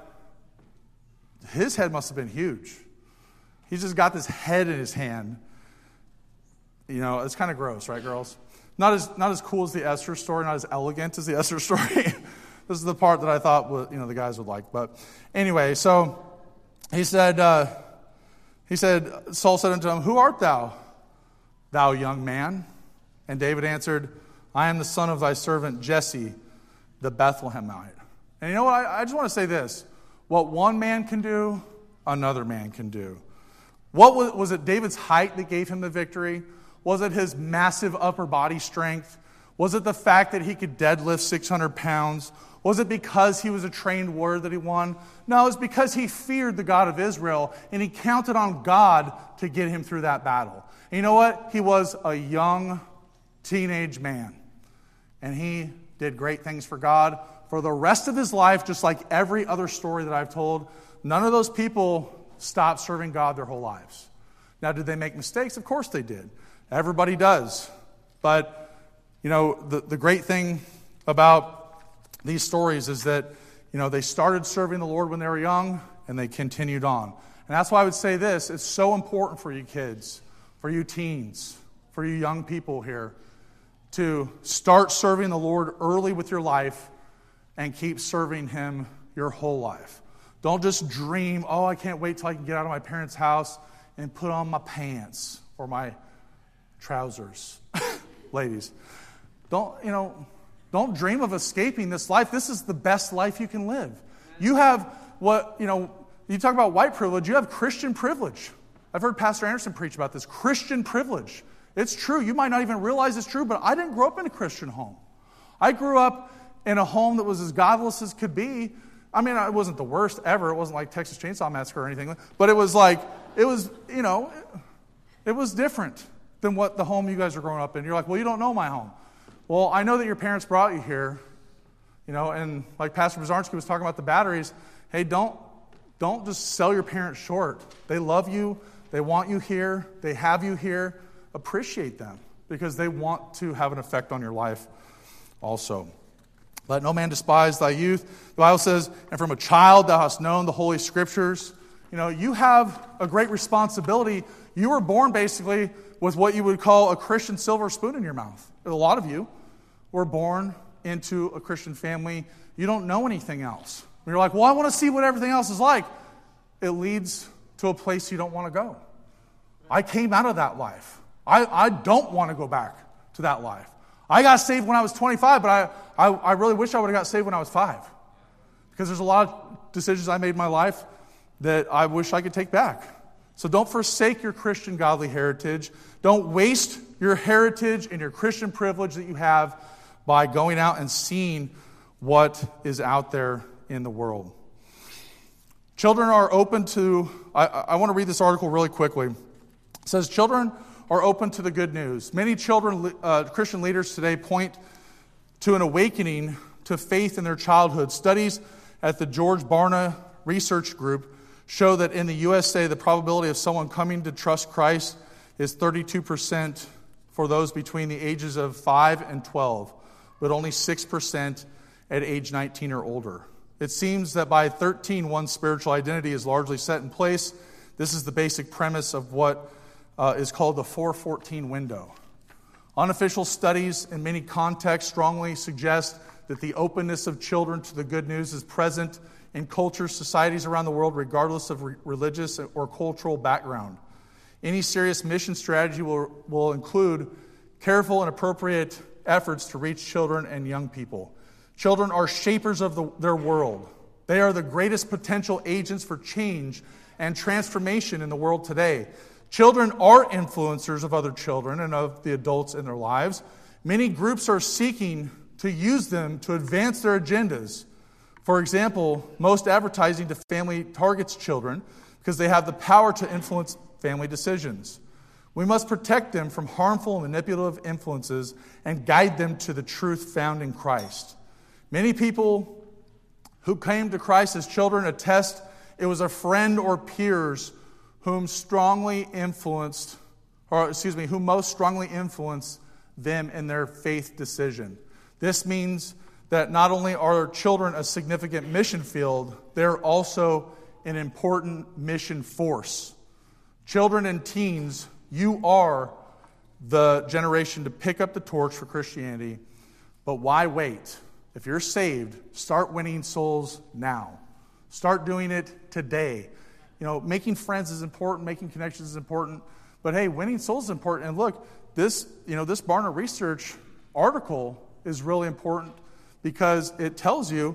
his head must have been huge. He's just got this head in his hand. You know, it's kind of gross, right, girls? Not as not as cool as the Esther story, not as elegant as the Esther story. This is the part that I thought, you know, the guys would like. But anyway, so he said, uh, he said, Saul said unto him, who art thou, thou young man? And David answered, I am the son of thy servant Jesse, the Bethlehemite. And you know what? I, I just want to say this: what one man can do, another man can do. What was, was it? David's height that gave him the victory? Was it his massive upper body strength? Was it the fact that he could deadlift six hundred pounds? Was it because he was a trained warrior that he won? No, it's because he feared the God of Israel, and he counted on God to get him through that battle. And you know what? He was a young teenage man, and he did great things for God for the rest of his life, just like every other story that I've told. None of those people stopped serving God their whole lives. Now, did they make mistakes? Of course they did. Everybody does. But, you know, the, the great thing about these stories is that, you know, they started serving the Lord when they were young, and they continued on. And that's why I would say this: it's so important for you kids, for you teens, for you young people here, to start serving the Lord early with your life and keep serving Him your whole life. Don't just dream, oh, I can't wait till I can get out of my parents' house and put on my pants or my trousers. Ladies, don't, you know, don't dream of escaping this life. This is the best life you can live. You have what, you know, you talk about white privilege, you have Christian privilege. I've heard Pastor Anderson preach about this. Christian privilege. It's true. You might not even realize it's true, but I didn't grow up in a Christian home. I grew up in a home that was as godless as could be. I mean, it wasn't the worst ever. It wasn't like Texas Chainsaw Massacre or anything. But it was like, it was, you know, it was different than what the home you guys are growing up in. You're like, well, you don't know my home. Well, I know that your parents brought you here, you know, and like Pastor Bazarski was talking about the batteries. Hey, don't, don't just sell your parents short. They love you. They want you here. They have you here. Appreciate them because they want to have an effect on your life also. Let no man despise thy youth. The Bible says, and from a child thou hast known the Holy Scriptures, You know, you have a great responsibility. You were born basically with what you would call a Christian silver spoon in your mouth. A lot of you were born into a Christian family. You don't know anything else. You're like, well, I want to see what everything else is like. It leads to a place you don't want to go. I came out of that life. I, I don't want to go back to that life. I got saved when I was twenty-five, but I, I, I really wish I would have got saved when I was five. Because there's a lot of decisions I made in my life that I wish I could take back. So don't forsake your Christian godly heritage. Don't waste your heritage and your Christian privilege that you have by going out and seeing what is out there in the world. Children are open to, I, I want to read this article really quickly. It says, children are open to the good news. Many children, uh, Christian leaders today point to an awakening to faith in their childhood. Studies at the George Barna Research Group show that in the U S A, the probability of someone coming to trust Christ is thirty-two percent for those between the ages of five and twelve, but only six percent at age nineteen or older. It seems that by thirteen, one's spiritual identity is largely set in place. This is the basic premise of what uh, is called the four fourteen window. Unofficial studies in many contexts strongly suggest that the openness of children to the good news is present in cultures, societies around the world, regardless of re- religious or cultural background. Any serious mission strategy will, will include careful and appropriate efforts to reach children and young people. Children are shapers of the, their world. They are the greatest potential agents for change and transformation in the world today. Children are influencers of other children and of the adults in their lives. Many groups are seeking to use them to advance their agendas. For example, most advertising to family targets children because they have the power to influence family decisions. We must protect them from harmful and manipulative influences and guide them to the truth found in Christ. Many people who came to Christ as children attest it was a friend or peers whom strongly influenced, or excuse me, who most strongly influenced them in their faith decision. This means that not only are children a significant mission field, they're also an important mission force. Children and teens, you are the generation to pick up the torch for Christianity, but why wait? If you're saved, start winning souls now. Start doing it today. You know, making friends is important, making connections is important, but hey, winning souls is important. And look, this, you know, this Barna Research article is really important because it tells you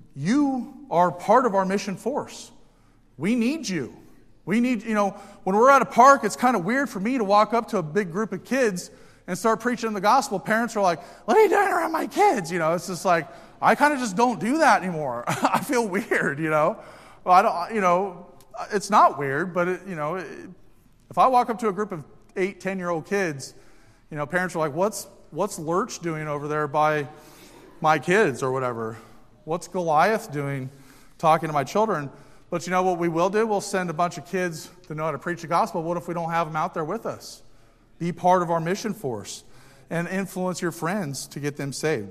you are part of our mission force. We need you. We need, you know, when we're at a park, it's kind of weird for me to walk up to a big group of kids and start preaching the gospel. Parents are like, what are you doing around my kids? You know, it's just like, I kind of just don't do that anymore. I feel weird, you know. Well, I don't, you know, it's not weird, but, it, you know, it, if I walk up to a group of eight, ten-year-old kids, you know, parents are like, what's, what's Lurch doing over there by my kids or whatever? What's Goliath doing talking to my children? But you know what we will do? We'll send a bunch of kids to know how to preach the gospel. What if we don't have them out there with us? Be part of our mission force and influence your friends to get them saved.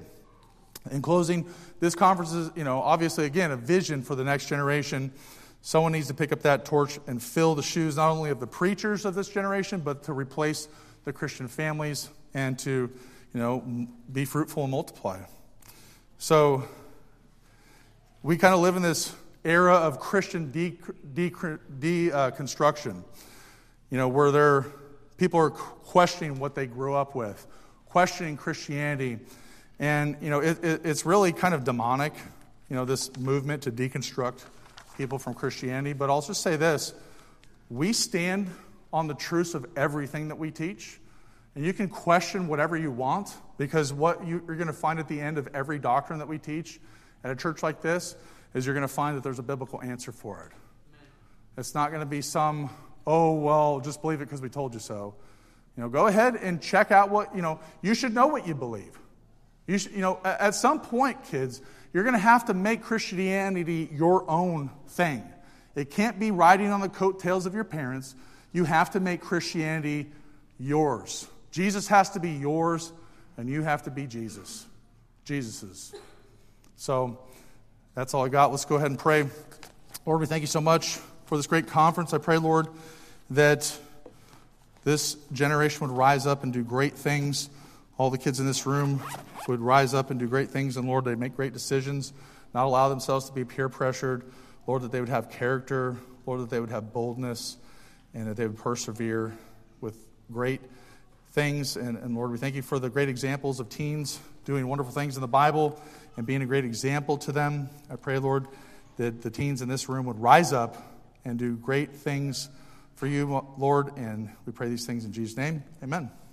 In closing, this conference is, you know, obviously, again, a vision for the next generation. Someone needs to pick up that torch and fill the shoes not only of the preachers of this generation, but to replace the Christian families and to, you know, be fruitful and multiply. So we kind of live in this era of Christian deconstruction, de, de, uh, you know, where there people are questioning what they grew up with, questioning Christianity, and you know, it, it, it's really kind of demonic, you know, this movement to deconstruct people from Christianity. But I'll just say this: we stand on the truths of everything that we teach, and you can question whatever you want, because what you, you're going to find at the end of every doctrine that we teach at a church like this is you're going to find that there's a biblical answer for it. Amen. It's not going to be some, oh, well, just believe it because we told you so. You know, go ahead and check out what, you know, you should know what you believe. You should, you know, at some point, kids, you're going to have to make Christianity your own thing. It can't be riding on the coattails of your parents. You have to make Christianity yours. Jesus has to be yours, and you have to be Jesus. Jesus's. So that's all I got. Let's go ahead and pray. Lord, we thank you so much for this great conference. I pray, Lord, that this generation would rise up and do great things. All the kids in this room would rise up and do great things. And Lord, they'd make great decisions, not allow themselves to be peer pressured. Lord, that they would have character. Lord, that they would have boldness, and that they would persevere with great things. And, and Lord, we thank you for the great examples of teens doing wonderful things in the Bible and being a great example to them. I pray, Lord, that the teens in this room would rise up and do great things for you, Lord. And we pray these things in Jesus' name. Amen.